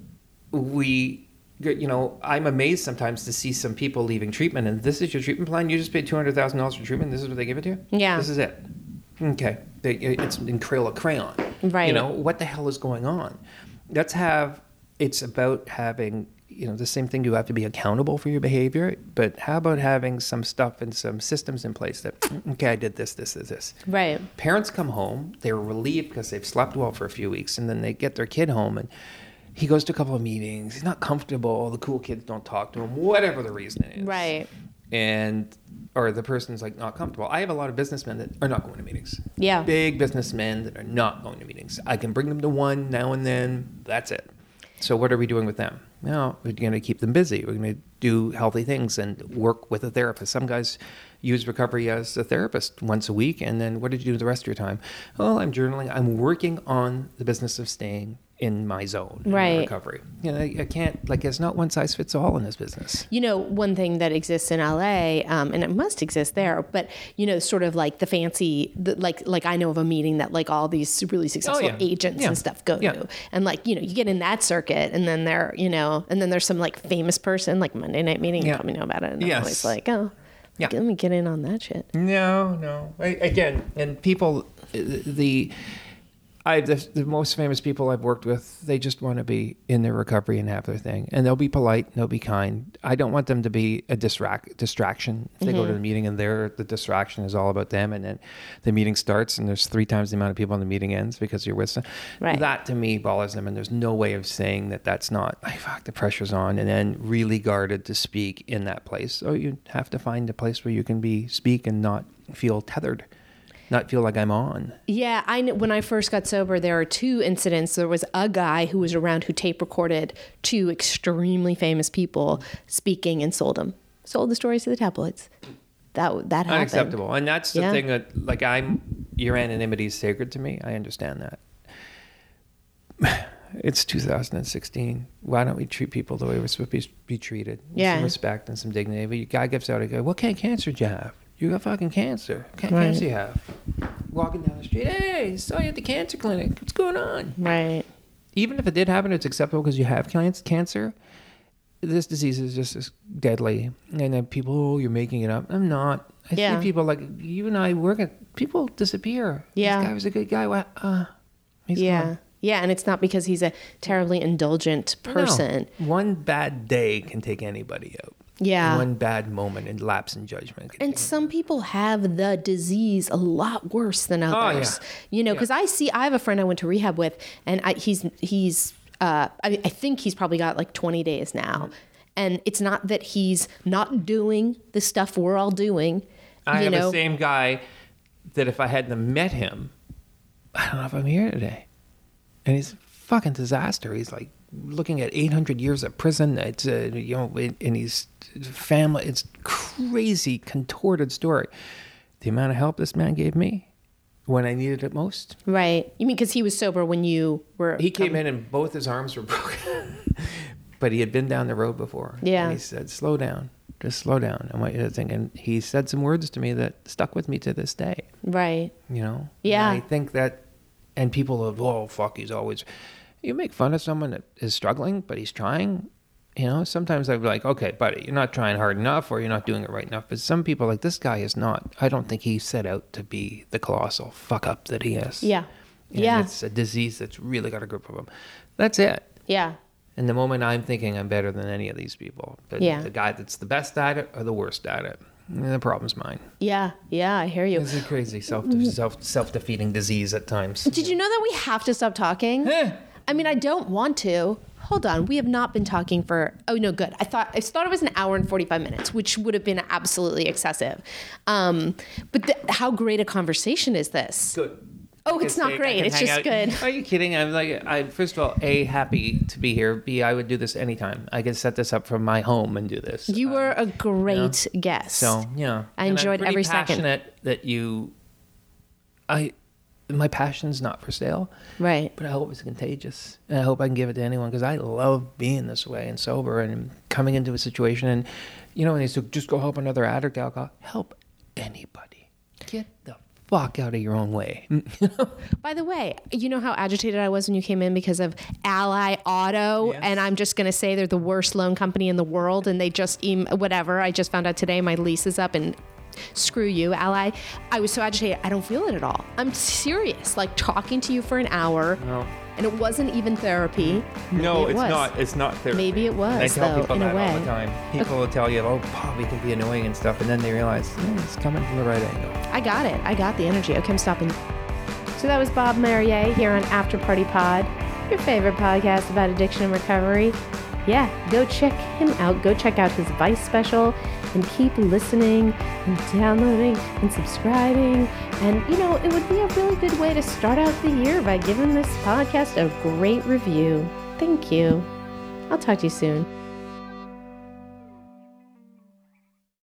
we, you know, I'm amazed sometimes to see some people leaving treatment and this is your treatment plan? You just paid two hundred thousand dollars for treatment? This is what they give it to you? Yeah. This is it. Okay. They, it's in Crayola crayon. Right. You know, what the hell is going on? Let's have, it's about having, you know, the same thing, you have to be accountable for your behavior, but how about having some stuff and some systems in place that, okay, I did this, this, this, this. Right. Parents come home, they're relieved because they've slept well for a few weeks, and then they get their kid home and he goes to a couple of meetings, he's not comfortable, the cool kids don't talk to him, whatever the reason is. Right. And, or the person's like not comfortable. I have a lot of businessmen that are not going to meetings. Yeah. Big businessmen that are not going to meetings. I can bring them to one now and then, that's it. So what are we doing with them? Well, we're going to keep them busy. We're going to do healthy things and work with a therapist. Some guys use recovery as a therapist once a week. And then what did you do the rest of your time? Oh, I'm journaling. I'm working on the business of staying in my zone, in right. my recovery. You know, I, I can't, like, it's not one size fits all in this business. You know, one thing that exists in L A, um, and it must exist there, but, you know, sort of like the fancy, the, like, like I know of a meeting that like all these really successful oh, yeah. agents yeah. and stuff go yeah. to. And like, you know, you get in that circuit and then there, you know, and then there's some like famous person, like Monday Night Meeting, you Yeah. probably know about it. And Yes. I'm always like, oh, Yeah. let me get in on that shit. No, no. I, again, and people, the I the, the most famous people I've worked with, they just want to be in their recovery and have their thing, and they'll be polite, and they'll be kind. I don't want them to be a distract distraction. If they mm-hmm. go to the meeting and they're the distraction is all about them, and then the meeting starts and there's three times the amount of people and the meeting ends because you're with them. Right. That to me bothers them, and there's no way of saying that that's not. Like, fuck, the pressure's on, and then really guarded to speak in that place. So you have to find a place where you can be speak and not feel tethered. Not feel like I'm on. Yeah, I when I first got sober, there were two incidents. There was a guy who was around who tape recorded two extremely famous people speaking and sold them, sold the stories to the tabloids. That that happened. Unacceptable, and that's the yeah. thing that, like, I'm your anonymity is sacred to me. I understand that. It's two thousand sixteen. Why don't we treat people the way we're supposed to be, be treated? With yeah, some respect and some dignity. But your guy gives out a guy. What kind of cancer do you have? You got fucking cancer. What kind of right. cancer you have? Walking down the street, hey, saw you at the cancer clinic. What's going on? Right. Even if it did happen, it's acceptable because you have cancer. This disease is just as deadly. And then people, oh, you're making it up. I'm not. I yeah. see people like you and I work at, people disappear. Yeah. This guy was a good guy. Well, uh, he's yeah. gone. Yeah, and it's not because he's a terribly indulgent person. No. One bad day can take anybody out. Yeah. One bad moment and lapse in judgment. And some people have the disease a lot worse than others. Oh, yeah. You know, because yeah. I see, I have a friend I went to rehab with, and I, he's, he's, uh, I, I think he's probably got like twenty days now. And it's not that he's not doing the stuff we're all doing. I you have know? the same guy that if I hadn't met him, I don't know if I'm here today. And he's a fucking disaster. He's like looking at eight hundred years of prison. It's uh, you know, and he's family. It's crazy, contorted story. The amount of help this man gave me when I needed it most. Right. You mean because he was sober when you were? He came um, in and both his arms were broken, but he had been down the road before. Yeah. And he said, "Slow down, just slow down." I want you to think. And he said some words to me that stuck with me to this day. Right. You know. Yeah. And I think that. And people are, oh, fuck, he's always... You make fun of someone that is struggling, but he's trying. You know, sometimes I'd be like, okay, buddy, you're not trying hard enough or you're not doing it right enough. But some people, like this guy is not. I don't think he set out to be the colossal fuck up that he is. Yeah. And yeah. It's a disease that's really got a grip of him. That's it. Yeah. And the moment I'm thinking I'm better than any of these people, the, yeah. the guy that's the best at it or the worst at it. The problem's mine. Yeah, yeah, I hear you. It's a crazy self self self defeating disease at times. Did you know that we have to stop talking? I mean, I don't want to. Hold on, we have not been talking for. Oh no, good. I thought I thought it was an hour and forty-five minutes, which would have been absolutely excessive. Um, but th- how great a conversation is this? Good. Oh, it's not great. It's just out. good. Are you kidding? I'm like, I first of all, A, happy to be here. B, I would do this anytime. I could set this up from my home and do this. You um, were a great you know? guest. So, yeah. I and enjoyed I'm every second. Passionate that you, I, my passion's not for sale. Right. But I hope it's contagious. And I hope I can give it to anyone because I love being this way and sober and coming into a situation. And, you know, and they said, just go help another addict, alcohol. Help anybody. Get the fuck out of your own way. By the way, you know how agitated I was when you came in because of Ally Auto, yes. and I'm just going to say they're the worst loan company in the world, and they just em- whatever. I just found out today my lease is up, and screw you, Ally. I was so agitated. I don't feel it at all. I'm serious. Like talking to you for an hour. No. And it wasn't even therapy. Maybe No, it it's was. not. It's not therapy. Maybe it was, And I tell though, people in a that all way. the time. People will tell you, "Oh, Bobby can be annoying and stuff," and then they realize oh, it's coming from the right angle. I got it. I got the energy. Okay, I'm stopping. So that was Bob Marrier here on After Party Pod, your favorite podcast about addiction and recovery. Yeah, go check him out. Go check out his Vice special and keep listening and downloading and subscribing. And, you know, it would be a really good way to start out the year by giving this podcast a great review. Thank you. I'll talk to you soon.